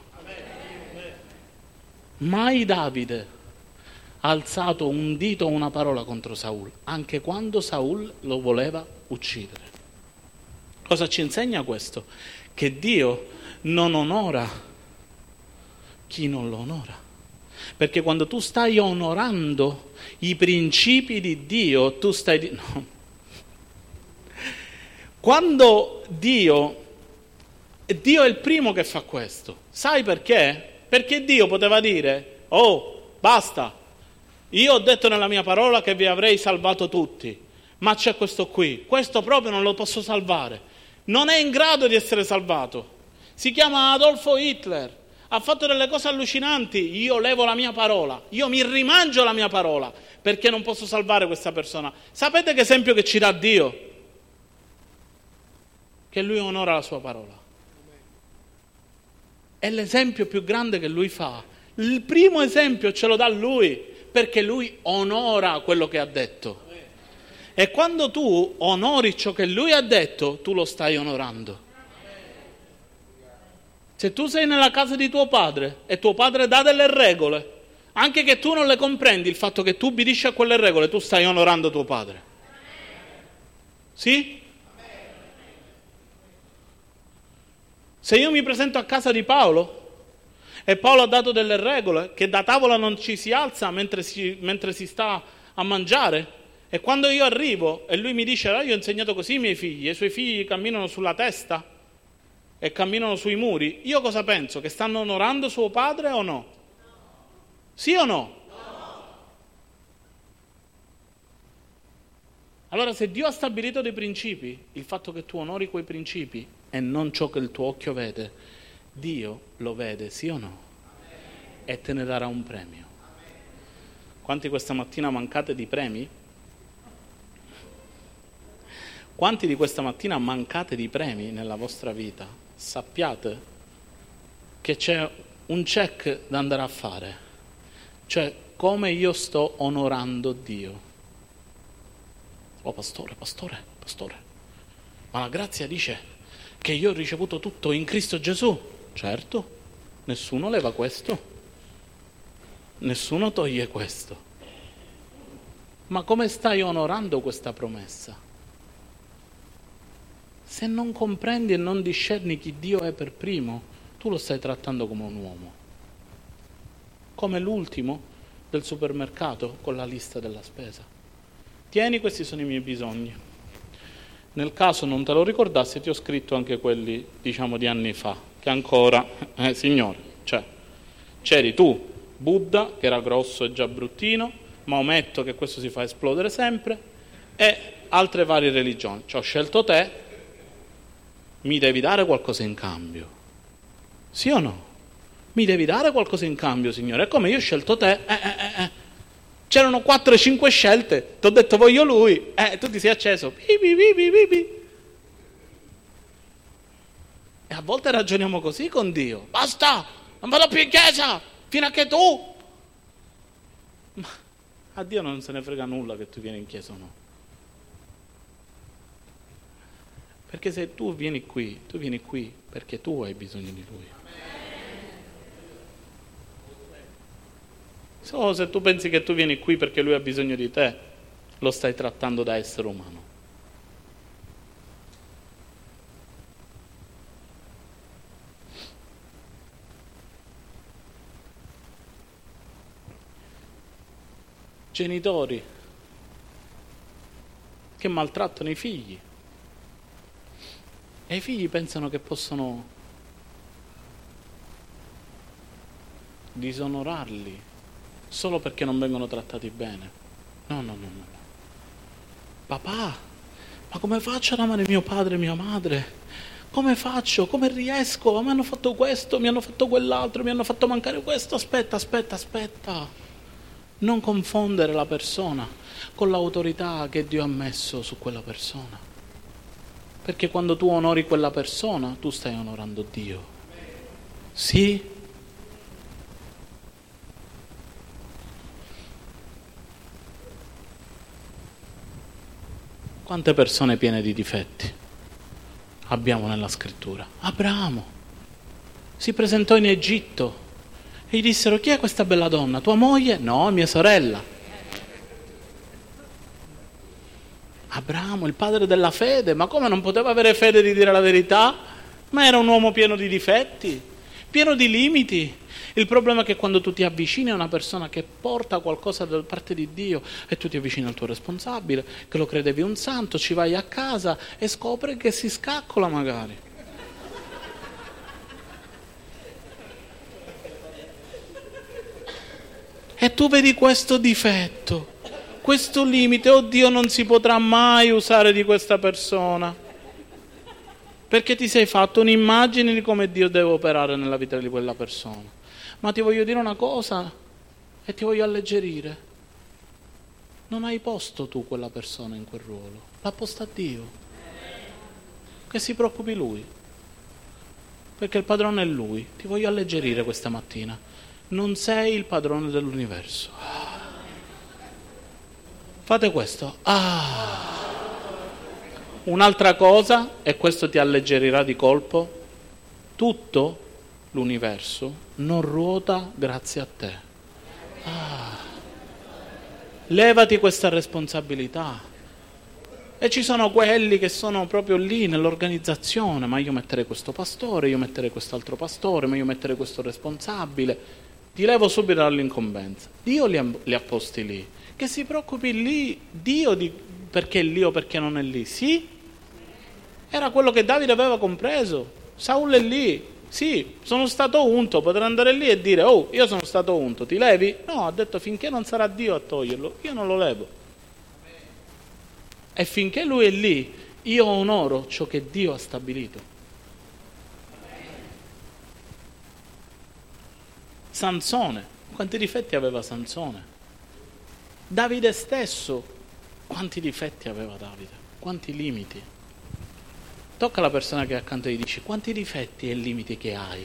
Mai Davide ha alzato un dito o una parola contro Saul, anche quando Saul lo voleva uccidere. Cosa ci insegna questo? Che Dio non onora chi non lo onora. Perché quando tu stai onorando i principi di Dio, tu stai... No. Quando Dio è il primo che fa questo. Sai perché? Perché Dio poteva dire, oh, basta, io ho detto nella mia parola che vi avrei salvato tutti, ma c'è questo qui, questo proprio non lo posso salvare. Non è in grado di essere salvato. Si chiama Adolfo Hitler. Ha fatto delle cose allucinanti, io levo la mia parola, io mi rimangio la mia parola, perché non posso salvare questa persona. Sapete che esempio che ci dà Dio? Che Lui onora la sua parola. È l'esempio più grande che Lui fa. Il primo esempio ce lo dà Lui, perché Lui onora quello che ha detto. E quando tu onori ciò che Lui ha detto, tu lo stai onorando. Se tu sei nella casa di tuo padre e tuo padre dà delle regole, Anche che tu non le comprendi, il fatto che tu ubbidisci a quelle regole, tu stai onorando tuo padre. Sì? Se io mi presento a casa di Paolo e Paolo ha dato delle regole, che da tavola non ci si alza mentre si sta a mangiare, e quando io arrivo e lui mi dice io ho insegnato così ai miei figli, e i suoi figli camminano sulla testa e camminano sui muri, io cosa penso? Che stanno onorando suo padre o no? Sì o no? Allora, se Dio ha stabilito dei principi, il fatto che tu onori quei principi e non ciò che il tuo occhio vede, Dio lo vede, sì o no? E te ne darà un premio. Quanti questa mattina mancate di premi? Quanti di questa mattina mancate di premi nella vostra vita? Sappiate che c'è un check da andare a fare, cioè come io sto onorando Dio. Oh pastore, ma la grazia dice che io ho ricevuto tutto in Cristo Gesù. Certo, nessuno leva questo, nessuno toglie questo. Ma come stai onorando questa promessa? Se non comprendi e non discerni chi Dio è per primo, tu lo stai trattando come un uomo, come l'ultimo del supermercato con la lista della spesa. Tieni, questi sono i miei bisogni. Nel caso non te lo ricordassi, ti ho scritto anche quelli, diciamo, di anni fa, che ancora, Signore, cioè, c'eri tu, Buddha, che era grosso e già bruttino, Maometto, che questo si fa esplodere sempre, e altre varie religioni. Cioè, ho scelto te, mi devi dare qualcosa in cambio. Sì o no? Mi devi dare qualcosa in cambio, Signore. E come io ho scelto te, c'erano 4-5 scelte, ti ho detto voglio lui, tu ti sei acceso, e a volte ragioniamo così con Dio, basta, non vado più in chiesa, fino a che tu, ma a Dio non se ne frega nulla che tu vieni in chiesa o no, perché se tu vieni qui perché tu hai bisogno di Lui. Solo se tu pensi che tu vieni qui perché lui ha bisogno di te, lo stai trattando da essere umano. Genitori che maltrattano i figli e i figli pensano che possono disonorarli solo perché non vengono trattati bene. No. Papà, ma come faccio ad amare mio padre e mia madre? Come faccio? Come riesco? Mi hanno fatto questo, mi hanno fatto quell'altro, mi hanno fatto mancare questo. Aspetta. Non confondere la persona con l'autorità che Dio ha messo su quella persona. Perché quando tu onori quella persona, tu stai onorando Dio. Sì? Quante persone piene di difetti abbiamo nella scrittura? Abramo si presentò in Egitto e gli dissero: chi è questa bella donna? Tua moglie? No, mia sorella. Abramo, il padre della fede, ma come non poteva avere fede di dire la verità? Ma era un uomo pieno di difetti, pieno di limiti. Il problema è che quando tu ti avvicini a una persona che porta qualcosa da parte di Dio e tu ti avvicini al tuo responsabile, che lo credevi un santo, ci vai a casa e scopri che si scaccola magari. E tu vedi questo difetto, questo limite, oh Dio, non si potrà mai usare di questa persona, perché ti sei fatto un'immagine di come Dio deve operare nella vita di quella persona. Ma ti voglio dire una cosa e ti voglio alleggerire. Non hai posto tu quella persona in quel ruolo, l'ha posta Dio. Che si preoccupi Lui, perché il padrone è Lui. Ti voglio alleggerire questa mattina. Non sei il padrone dell'universo. Fate questo. Un'altra cosa, e questo ti alleggerirà di colpo, tutto l'universo non ruota grazie a te, Levati questa responsabilità. E ci sono quelli che sono proprio lì nell'organizzazione, ma io metterei questo pastore, io metterei quest'altro pastore, ma io metterei questo responsabile. Ti levo subito dall'incombenza. Dio li ha posti lì. Che si preoccupi lì Dio di perché è lì o perché non è lì. Sì, era quello che Davide aveva compreso. Saul è lì. Sì, sono stato unto, potrei andare lì e dire, oh, io sono stato unto, ti levi? No, ha detto, finché non sarà Dio a toglierlo, io non lo levo. E finché lui è lì, io onoro ciò che Dio ha stabilito. Sansone, quanti difetti aveva Sansone? Davide stesso, quanti difetti aveva Davide? Quanti limiti? Tocca alla persona che è accanto e gli dici, quanti difetti e limiti che hai?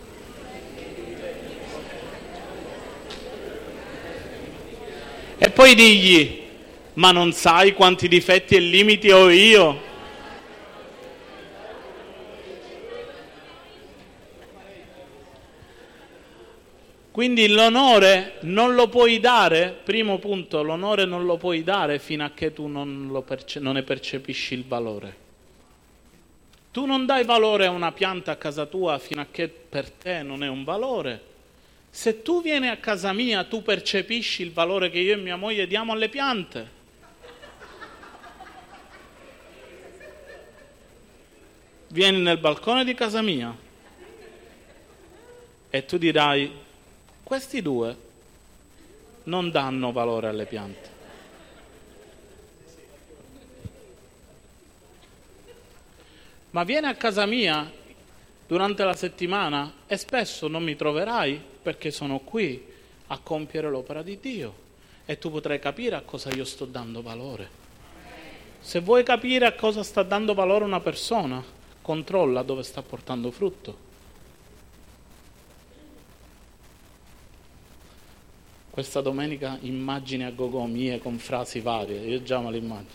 E poi digli, ma non sai quanti difetti e limiti ho io? Quindi l'onore non lo puoi dare, primo punto, l'onore non lo puoi dare fino a che tu non ne percepisci il valore. Tu non dai valore a una pianta a casa tua fino a che per te non è un valore. Se tu vieni a casa mia, tu percepisci il valore che io e mia moglie diamo alle piante. Vieni nel balcone di casa mia e tu dirai, questi due non danno valore alle piante. Ma vieni a casa mia durante la settimana e spesso non mi troverai perché sono qui a compiere l'opera di Dio e tu potrai capire a cosa io sto dando valore. Se vuoi capire a cosa sta dando valore una persona, controlla dove sta portando frutto. Questa domenica immagini a gogo mie con frasi varie, io già me le immagino.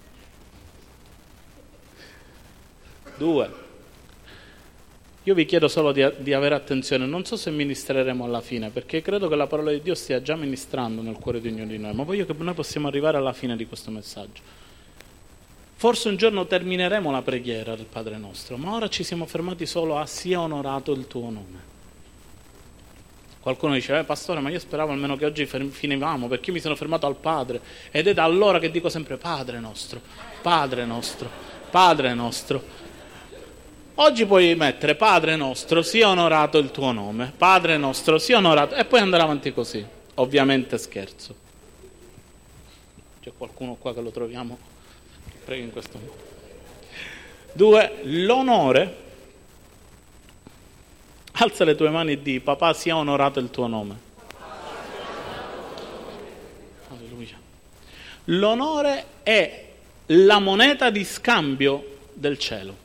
2. Io vi chiedo solo di avere attenzione, non so se ministreremo alla fine, perché credo che la parola di Dio stia già ministrando nel cuore di ognuno di noi, ma voglio che noi possiamo arrivare alla fine di questo messaggio. Forse un giorno termineremo la preghiera del Padre nostro, ma ora ci siamo fermati solo a sia onorato il tuo nome. Qualcuno dice, pastore, ma io speravo almeno che oggi finivamo, perché io mi sono fermato al Padre. Ed è da allora che dico sempre, Padre nostro, Padre nostro, Padre nostro. Oggi puoi mettere, Padre nostro, sia onorato il tuo nome, Padre nostro, sia onorato, e poi andare avanti così. Ovviamente scherzo. C'è qualcuno qua che lo troviamo? Prego in questo modo. 2. L'onore. Alza le tue mani e di, papà sia onorato il tuo nome. Alleluia. L'onore è la moneta di scambio del cielo.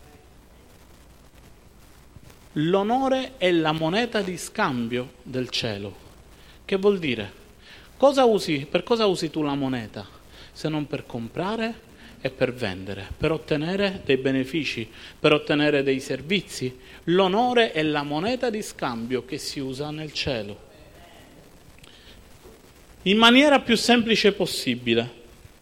L'onore è la moneta di scambio del cielo. Che vuol dire? Per cosa usi tu la moneta? Se non per comprare e per vendere, per ottenere dei benefici, per ottenere dei servizi. L'onore è la moneta di scambio che si usa nel cielo. In maniera più semplice possibile,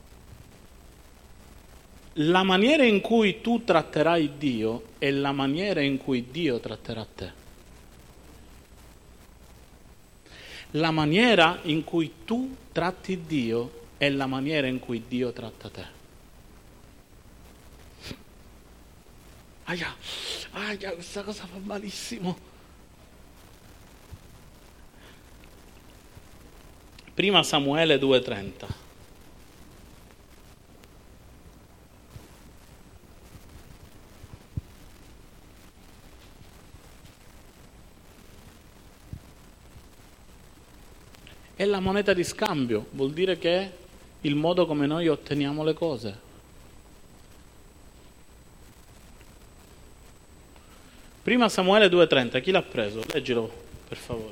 la maniera in cui tu tratterai Dio è la maniera in cui Dio tratterà te. La maniera in cui tu tratti Dio è la maniera in cui Dio tratta te. Questa cosa fa malissimo. Prima Samuele 2,30. È la moneta di scambio, vuol dire che è il modo come noi otteniamo le cose. Prima Samuele 2,30, chi l'ha preso? Leggilo, per favore.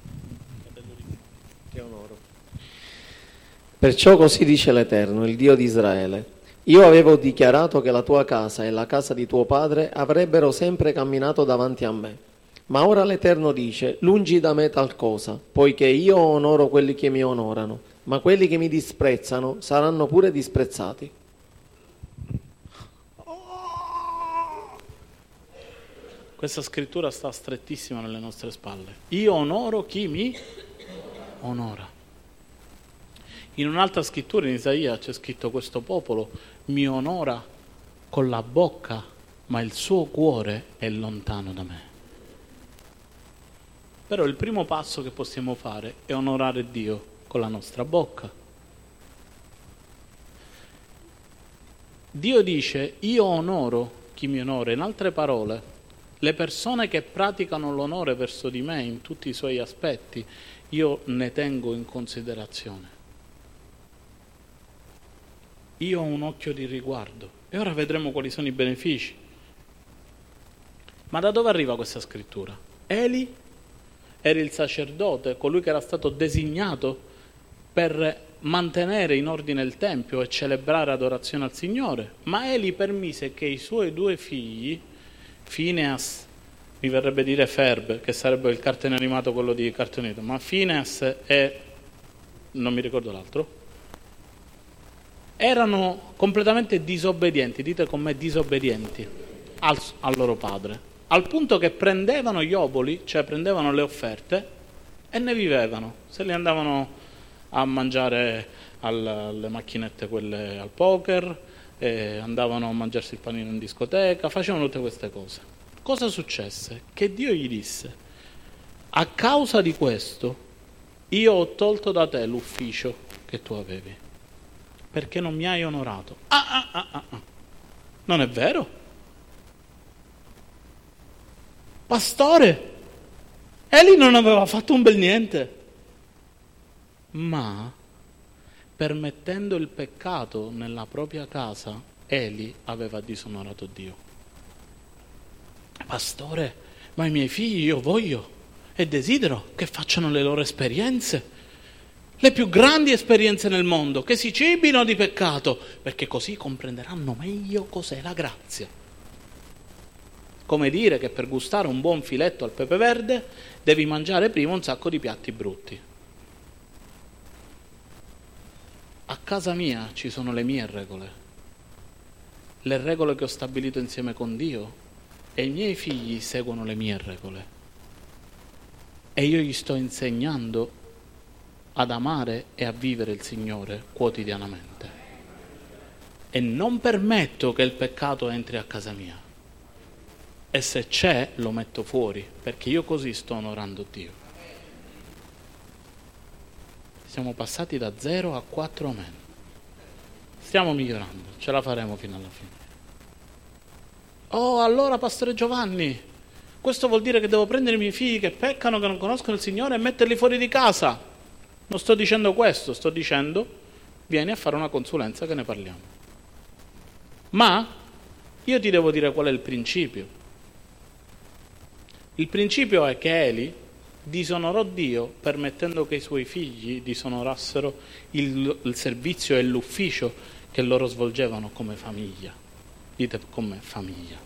Ti onoro. Perciò così dice l'Eterno, il Dio di Israele. Io avevo dichiarato che la tua casa e la casa di tuo padre avrebbero sempre camminato davanti a me. Ma ora l'Eterno dice: lungi da me tal cosa, poiché io onoro quelli che mi onorano, ma quelli che mi disprezzano saranno pure disprezzati. Questa scrittura sta strettissima nelle nostre spalle. Io onoro chi mi onora. In un'altra scrittura, in Isaia, c'è scritto: questo popolo mi onora con la bocca, ma il suo cuore è lontano da me. Però il primo passo che possiamo fare è onorare Dio con la nostra bocca. Dio dice: io onoro chi mi onora. In altre parole, le persone che praticano l'onore verso di me in tutti i suoi aspetti, io ne tengo in considerazione. Io ho un occhio di riguardo. E ora vedremo quali sono i benefici. Ma da dove arriva questa scrittura? Eli era il sacerdote, colui che era stato designato per mantenere in ordine il Tempio e celebrare adorazione al Signore. Ma Eli permise che i suoi 2 figli, Fineas, mi verrebbe dire Ferb, che sarebbe il cartone animato quello di Cartone Unito, ma Fineas e non mi ricordo l'altro, erano completamente disobbedienti, dite con me disobbedienti, al loro padre, al punto che prendevano gli oboli, cioè prendevano le offerte e ne vivevano, se li andavano a mangiare alle macchinette quelle al poker, andavano a mangiarsi il panino in discoteca, facevano tutte queste cose. Cosa successe? Che Dio gli disse: a causa di questo io ho tolto da te l'ufficio che tu avevi, perché non mi hai onorato. Non è vero? Pastore, Eli non aveva fatto un bel niente, ma permettendo il peccato nella propria casa, Eli aveva disonorato Dio. Pastore, ma i miei figli io voglio e desidero che facciano le loro esperienze, le più grandi esperienze nel mondo, che si cibino di peccato, perché così comprenderanno meglio cos'è la grazia. Come dire che per gustare un buon filetto al pepe verde devi mangiare prima un sacco di piatti brutti. A casa mia ci sono le mie regole, le regole che ho stabilito insieme con Dio, e i miei figli seguono le mie regole. E io gli sto insegnando ad amare e a vivere il Signore quotidianamente. E non permetto che il peccato entri a casa mia. E se c'è, lo metto fuori, perché io così sto onorando Dio. Siamo passati da 0 a 4 amen. Stiamo migliorando, ce la faremo fino alla fine. Oh, allora Pastore Giovanni, questo vuol dire che devo prendere i miei figli che peccano, che non conoscono il Signore, e metterli fuori di casa. Non sto dicendo questo, sto dicendo vieni a fare una consulenza che ne parliamo. Ma io ti devo dire qual è il principio. Il principio è che Eli disonorò Dio permettendo che i suoi figli disonorassero il servizio e l'ufficio che loro svolgevano come famiglia. Dite come famiglia.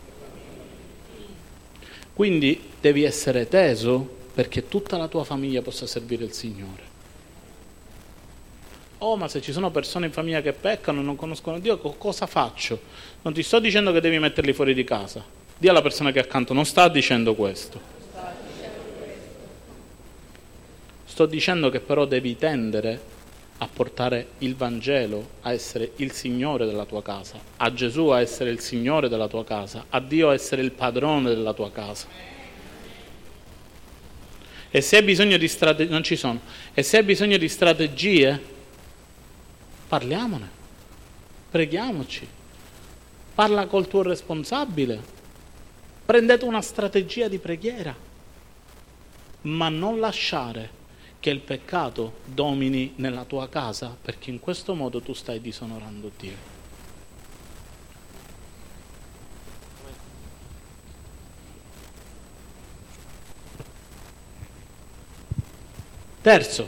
Quindi devi essere teso perché tutta la tua famiglia possa servire il Signore. Oh, ma se ci sono persone in famiglia che peccano e non conoscono Dio, cosa faccio? Non ti sto dicendo che devi metterli fuori di casa. Dì alla persona che è accanto, non sta dicendo questo. Sto dicendo che però devi tendere a portare il Vangelo, a essere il Signore della tua casa, a Gesù a essere il Signore della tua casa, a Dio a essere il padrone della tua casa. E se hai bisogno di strategie, non ci sono, e se hai bisogno di strategie, parliamone, preghiamoci, parla col tuo responsabile, prendete una strategia di preghiera, ma non lasciare che il peccato domini nella tua casa, perché in questo modo tu stai disonorando Dio. Terzo,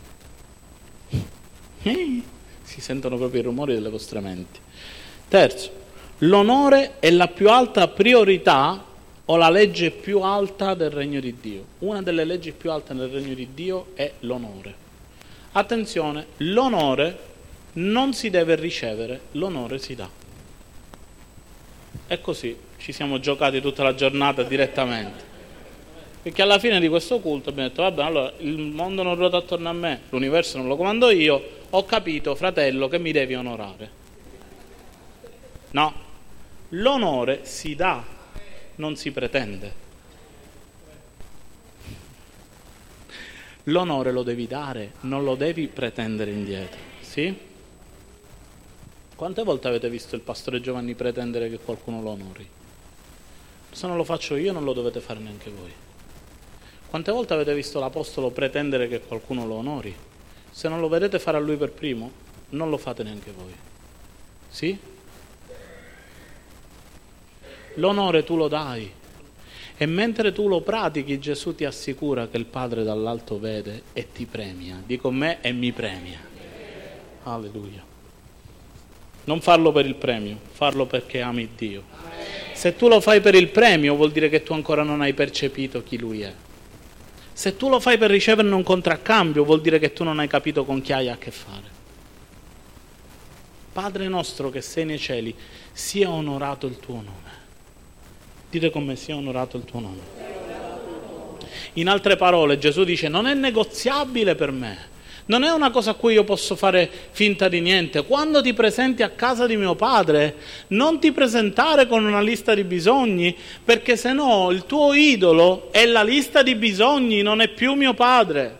si sentono proprio i rumori delle vostre menti. Terzo, l'onore è la più alta priorità o la legge più alta del regno di Dio. Una delle leggi più alte del regno di Dio è l'onore. Attenzione, l'onore non si deve ricevere, l'onore si dà. E così ci siamo giocati tutta la giornata direttamente. Perché alla fine di questo culto abbiamo detto, vabbè, allora il mondo non ruota attorno a me, l'universo non lo comando io, ho capito, fratello, che mi devi onorare. No, l'onore si dà, non si pretende. L'onore lo devi dare, non lo devi pretendere indietro, sì? Quante volte avete visto il pastore Giovanni pretendere che qualcuno lo onori? Se non lo faccio io, non lo dovete fare neanche voi. Quante volte avete visto l'apostolo pretendere che qualcuno lo onori? Se non lo vedete fare a lui per primo, non lo fate neanche voi. Sì? L'onore tu lo dai. E mentre tu lo pratichi, Gesù ti assicura che il Padre dall'alto vede e ti premia. Di con me e mi premia. Alleluia. Non farlo per il premio, farlo perché ami Dio. Se tu lo fai per il premio, vuol dire che tu ancora non hai percepito chi Lui è. Se tu lo fai per riceverne un contraccambio, vuol dire che tu non hai capito con chi hai a che fare. Padre nostro che sei nei cieli, sia onorato il tuo nome. Dite con me, sia onorato il tuo nome. In altre parole, Gesù dice, non è negoziabile per me. Non è una cosa a cui io posso fare finta di niente. Quando ti presenti a casa di mio padre, non ti presentare con una lista di bisogni, perché se no il tuo idolo è la lista di bisogni, non è più mio padre.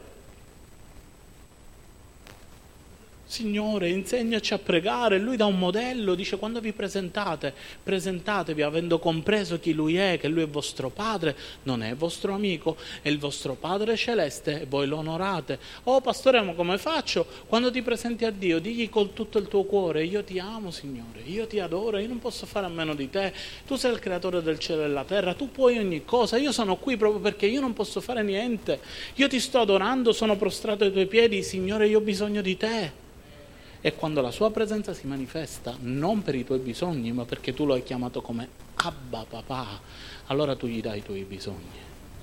Signore, insegnaci a pregare. Lui dà un modello, dice quando vi presentate, presentatevi avendo compreso chi Lui è, che Lui è vostro Padre, non è vostro amico, è il vostro Padre Celeste e voi lo onorate. Oh pastore, ma come faccio? Quando ti presenti a Dio, digli con tutto il tuo cuore, io ti amo Signore, io ti adoro, io non posso fare a meno di te, tu sei il creatore del cielo e della terra, tu puoi ogni cosa, io sono qui proprio perché io non posso fare niente, io ti sto adorando, sono prostrato ai tuoi piedi, Signore, io ho bisogno di te. E quando la sua presenza si manifesta, non per i tuoi bisogni, ma perché tu lo hai chiamato come Abba papà, allora tu gli dai i tuoi bisogni.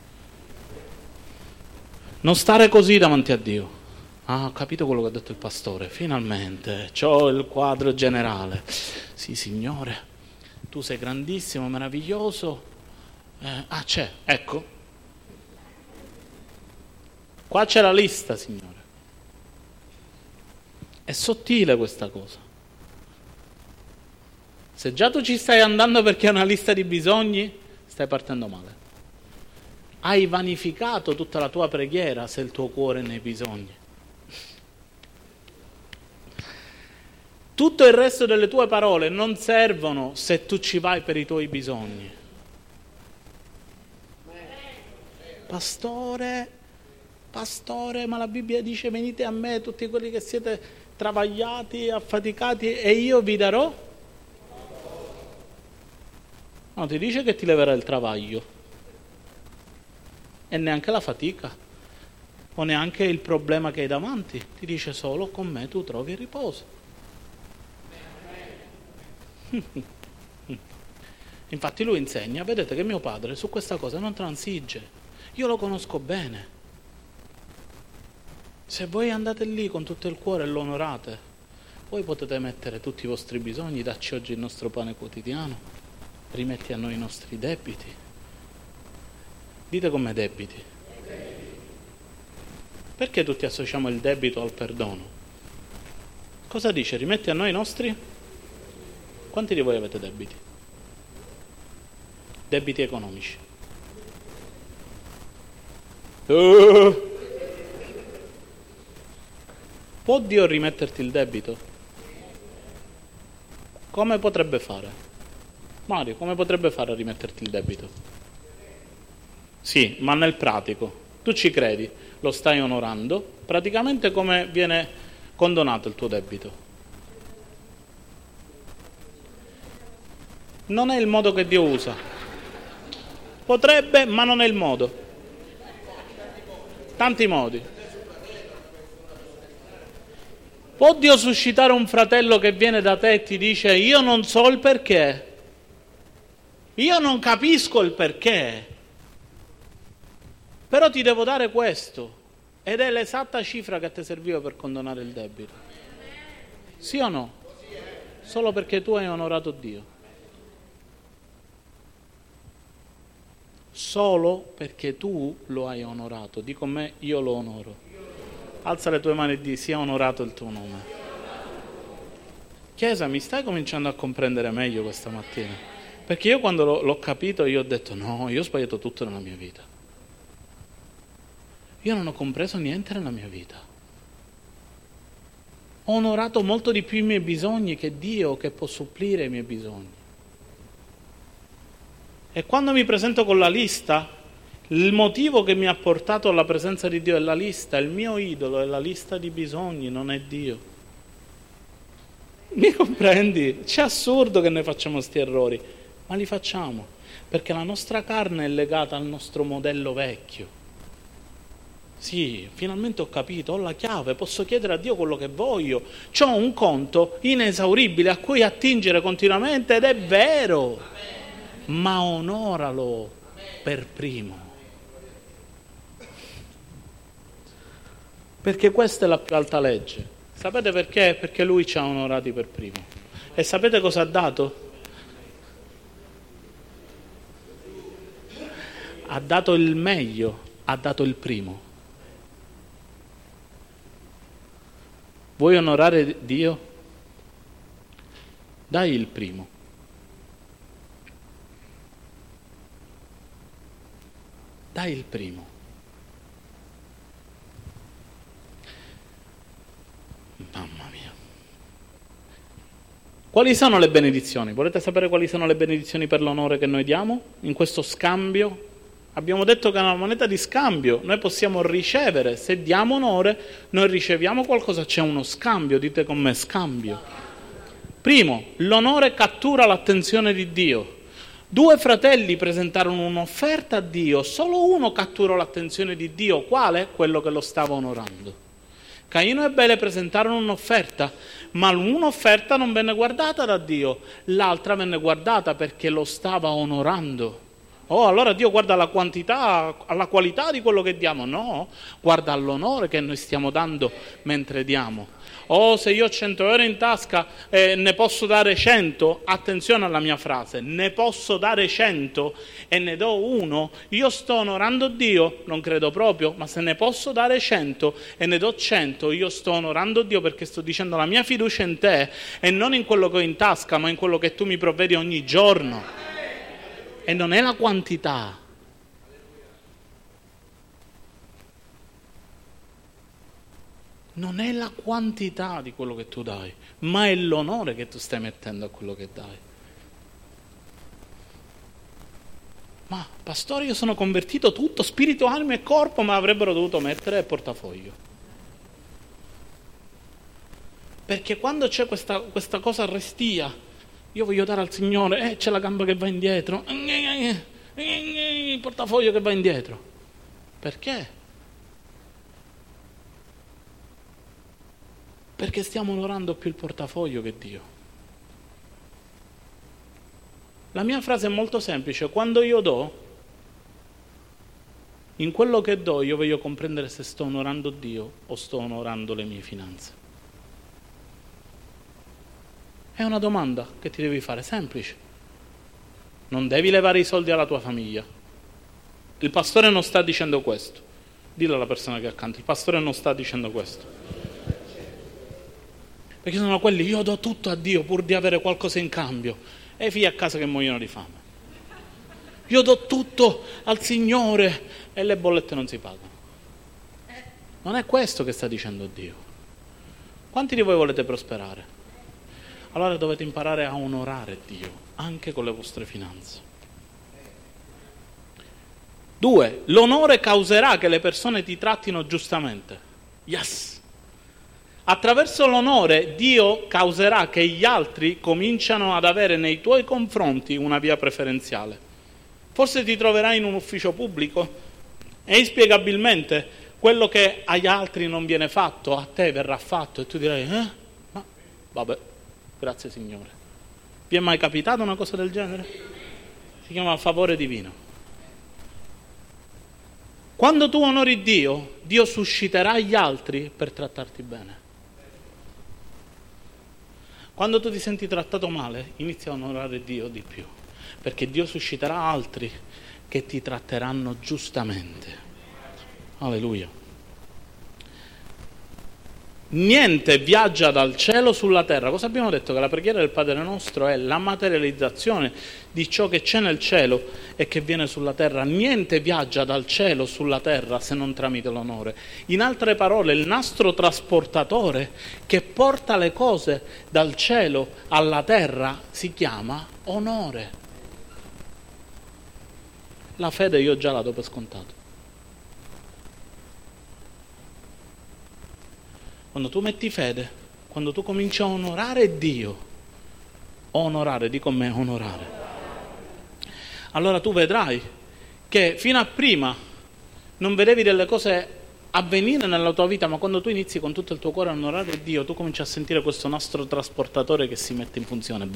Non stare così davanti a Dio. Ah, ho capito quello che ha detto il pastore, finalmente, c'ho il quadro generale. Sì, Signore, tu sei grandissimo, meraviglioso. C'è, ecco. Qua c'è la lista, Signore. È sottile questa cosa. Se già tu ci stai andando perché hai una lista di bisogni, stai partendo male. Hai vanificato tutta la tua preghiera se il tuo cuore è nei bisogni. Tutto il resto delle tue parole non servono se tu ci vai per i tuoi bisogni. Pastore, ma la Bibbia dice venite a me tutti quelli che siete travagliati, affaticati e io vi darò? No, ti dice che ti leverà il travaglio e neanche la fatica o neanche il problema che hai davanti, ti dice solo con me tu trovi il riposo. Infatti lui insegna, vedete che mio padre su questa cosa non transige, io lo conosco bene. Se voi andate lì con tutto il cuore e lo onorate, voi potete mettere tutti i vostri bisogni, dacci oggi il nostro pane quotidiano, rimetti a noi i nostri debiti. Dite come debiti. Perché tutti associamo il debito al perdono? Cosa dice? Rimetti a noi i nostri? Quanti di voi avete debiti? Debiti economici. Può Dio rimetterti il debito? Come potrebbe fare? Mario, come potrebbe fare a rimetterti il debito? Sì, ma nel pratico. Tu ci credi, lo stai onorando, praticamente come viene condonato il tuo debito. Non è il modo che Dio usa. Potrebbe, ma non è il modo. Tanti modi. Può Dio suscitare un fratello che viene da te e ti dice io non so il perché, Io non capisco il perché, però ti devo dare questo, ed è l'esatta cifra che ti serviva per condonare il debito. Sì o no? Solo perché tu hai onorato Dio. Solo perché tu lo hai onorato. Di con me, io lo onoro. Alza le tue mani e di: sia onorato il tuo nome. Chiesa, mi stai cominciando a comprendere meglio questa mattina? Perché io quando l'ho capito, io ho detto: no, io ho sbagliato tutto nella mia vita. Io non ho compreso niente nella mia vita. Ho onorato molto di più i miei bisogni che Dio, che può supplire i miei bisogni. E quando mi presento con la lista, il motivo che mi ha portato alla presenza di Dio è la lista, il mio idolo è la lista di bisogni, non è Dio. Mi comprendi? C'è assurdo che noi facciamo questi errori, ma li facciamo perché la nostra carne è legata al nostro modello vecchio. Sì, finalmente ho capito, ho la chiave, posso chiedere a Dio quello che voglio, c'ho un conto inesauribile a cui attingere continuamente ed è vero. Ma onoralo per primo. Perché questa è la più alta legge. Sapete perché? Perché Lui ci ha onorati per primo. E sapete cosa ha dato? Ha dato il meglio, ha dato il primo. Vuoi onorare Dio? Dai il primo. Dai il primo. Mamma mia. Quali sono le benedizioni? Volete sapere quali sono le benedizioni per l'onore che noi diamo in questo scambio? Abbiamo detto che è una moneta di scambio, noi possiamo ricevere, se diamo onore, noi riceviamo qualcosa, c'è uno scambio, dite con me, scambio. Primo, l'onore cattura l'attenzione di Dio. 2 fratelli presentarono un'offerta a Dio, solo uno catturò l'attenzione di Dio. Quale? Quello che lo stava onorando. Caino e Abele presentarono un'offerta, ma un'offerta non venne guardata da Dio, l'altra venne guardata perché lo stava onorando. Oh, allora Dio guarda alla quantità, alla qualità di quello che diamo? No, guarda all'onore che noi stiamo dando mentre diamo. Oh, se io ho 100 euro in tasca ne posso dare 100, attenzione alla mia frase, ne posso dare 100 e ne do 1, io sto onorando Dio? Non credo proprio, ma se ne posso dare 100 e ne do 100, io sto onorando Dio perché sto dicendo la mia fiducia in te e non in quello che ho in tasca, ma in quello che tu mi provvedi ogni giorno. E non è la quantità. Non è la quantità di quello che tu dai, ma è l'onore che tu stai mettendo a quello che dai. Ma pastore, io sono convertito tutto, spirito, anima e corpo, ma avrebbero dovuto mettere il portafoglio. Perché quando c'è questa cosa restia, io voglio dare al Signore, c'è la gamba che va indietro, il portafoglio che va indietro. Perché? Perché stiamo onorando più il portafoglio che Dio. La mia frase è molto semplice: quando io do, in quello che do io voglio comprendere se sto onorando Dio o sto onorando le mie finanze. È una domanda che ti devi fare, semplice. Non devi levare i soldi alla tua famiglia. Il pastore non sta dicendo questo. Dillo alla persona che è accanto, il pastore non sta dicendo questo. Perché sono quelli, io do tutto a Dio pur di avere qualcosa in cambio. E i figli a casa che muoiono di fame. Io do tutto al Signore e le bollette non si pagano. Non è questo che sta dicendo Dio. Quanti di voi volete prosperare? Allora dovete imparare a onorare Dio, anche con le vostre finanze. 2. L'onore causerà che le persone ti trattino giustamente. Yes! Attraverso l'onore Dio causerà che gli altri cominciano ad avere nei tuoi confronti una via preferenziale. Forse ti troverai in un ufficio pubblico e inspiegabilmente quello che agli altri non viene fatto, a te verrà fatto e tu dirai, ma vabbè. Grazie Signore. Vi è mai capitata una cosa del genere? Si chiama favore divino. Quando tu onori Dio, Dio susciterà gli altri per trattarti bene. Quando tu ti senti trattato male, inizia a onorare Dio di più, perché Dio susciterà altri che ti tratteranno giustamente. Alleluia. Niente viaggia dal cielo sulla terra. Cosa abbiamo detto? Che la preghiera del Padre nostro è la materializzazione di ciò che c'è nel cielo e che viene sulla terra. Niente viaggia dal cielo sulla terra se non tramite l'onore. In altre parole, il nastro trasportatore che porta le cose dal cielo alla terra si chiama onore. La fede io già la do per scontato. Quando tu metti fede, quando tu cominci a onorare Dio, onorare, di con me, onorare, allora tu vedrai che fino a prima non vedevi delle cose avvenire nella tua vita, ma quando tu inizi con tutto il tuo cuore a onorare Dio, tu cominci a sentire questo nastro trasportatore che si mette in funzione.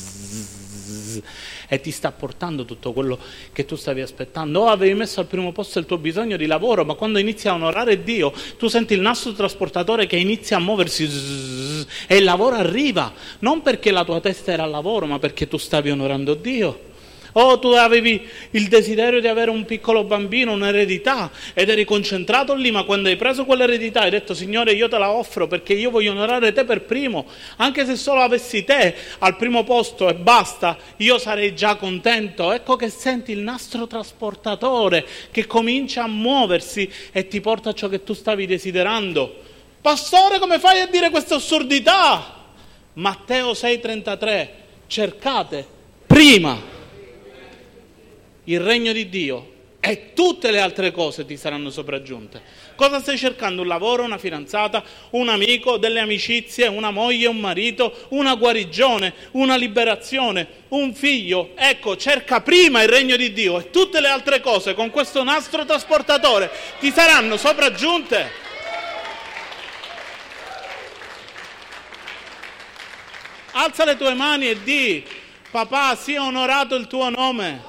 E ti sta portando tutto quello che tu stavi aspettando. O avevi messo al primo posto il tuo bisogno di lavoro, ma quando inizi a onorare Dio, tu senti il nastro trasportatore che inizia a muoversi e il lavoro arriva, non perché la tua testa era al lavoro, ma perché tu stavi onorando Dio. O tu avevi il desiderio di avere un piccolo bambino, un'eredità, ed eri concentrato lì, ma quando hai preso quell'eredità hai detto: Signore, io te la offro perché io voglio onorare te per primo, anche se solo avessi te al primo posto e basta, io sarei già contento. Ecco che senti il nastro trasportatore che comincia a muoversi e ti porta a ciò che tu stavi desiderando. Pastore, come fai a dire questa assurdità? Matteo 6,33: cercate prima il regno di Dio e tutte le altre cose ti saranno sopraggiunte. Cosa stai cercando? Un lavoro, una fidanzata, un amico, delle amicizie, una moglie, un marito, una guarigione, una liberazione, un figlio? Ecco, cerca prima il regno di Dio e tutte le altre cose con questo nastro trasportatore ti saranno sopraggiunte. Alza le tue mani e di: papà, sia onorato il tuo nome.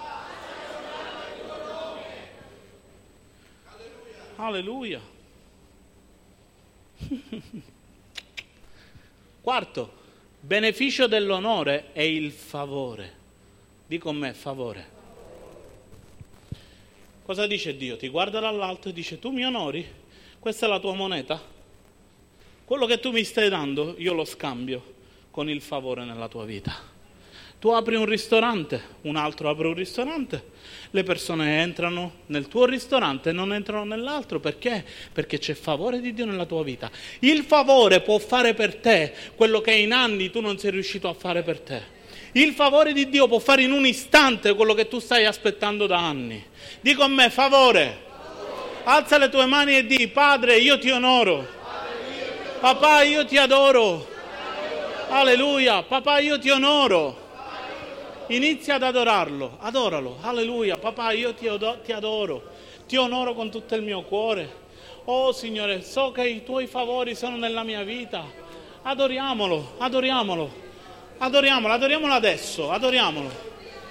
Alleluia. Quarto, beneficio dell'onore è il favore. Di con me, favore. Cosa dice Dio? Ti guarda dall'alto e dice: tu mi onori? Questa è la tua moneta? Quello che tu mi stai dando io lo scambio con il favore nella tua vita. Tu apri un ristorante, un altro apre un ristorante, le persone entrano nel tuo ristorante e non entrano nell'altro. Perché? Perché c'è favore di Dio nella tua vita. Il favore può fare per te quello che in anni tu non sei riuscito a fare per te. Il favore di Dio può fare in un istante quello che tu stai aspettando da anni. Di con me, favore. Alza le tue mani e di: Padre, io ti onoro. Papà, io ti adoro. Alleluia. Papà, io ti onoro. Inizia ad adorarlo, adoralo, alleluia. Papà, io ti adoro, ti onoro con tutto il mio cuore. Oh Signore, so che i tuoi favori sono nella mia vita. Adoriamolo adesso, adoriamolo.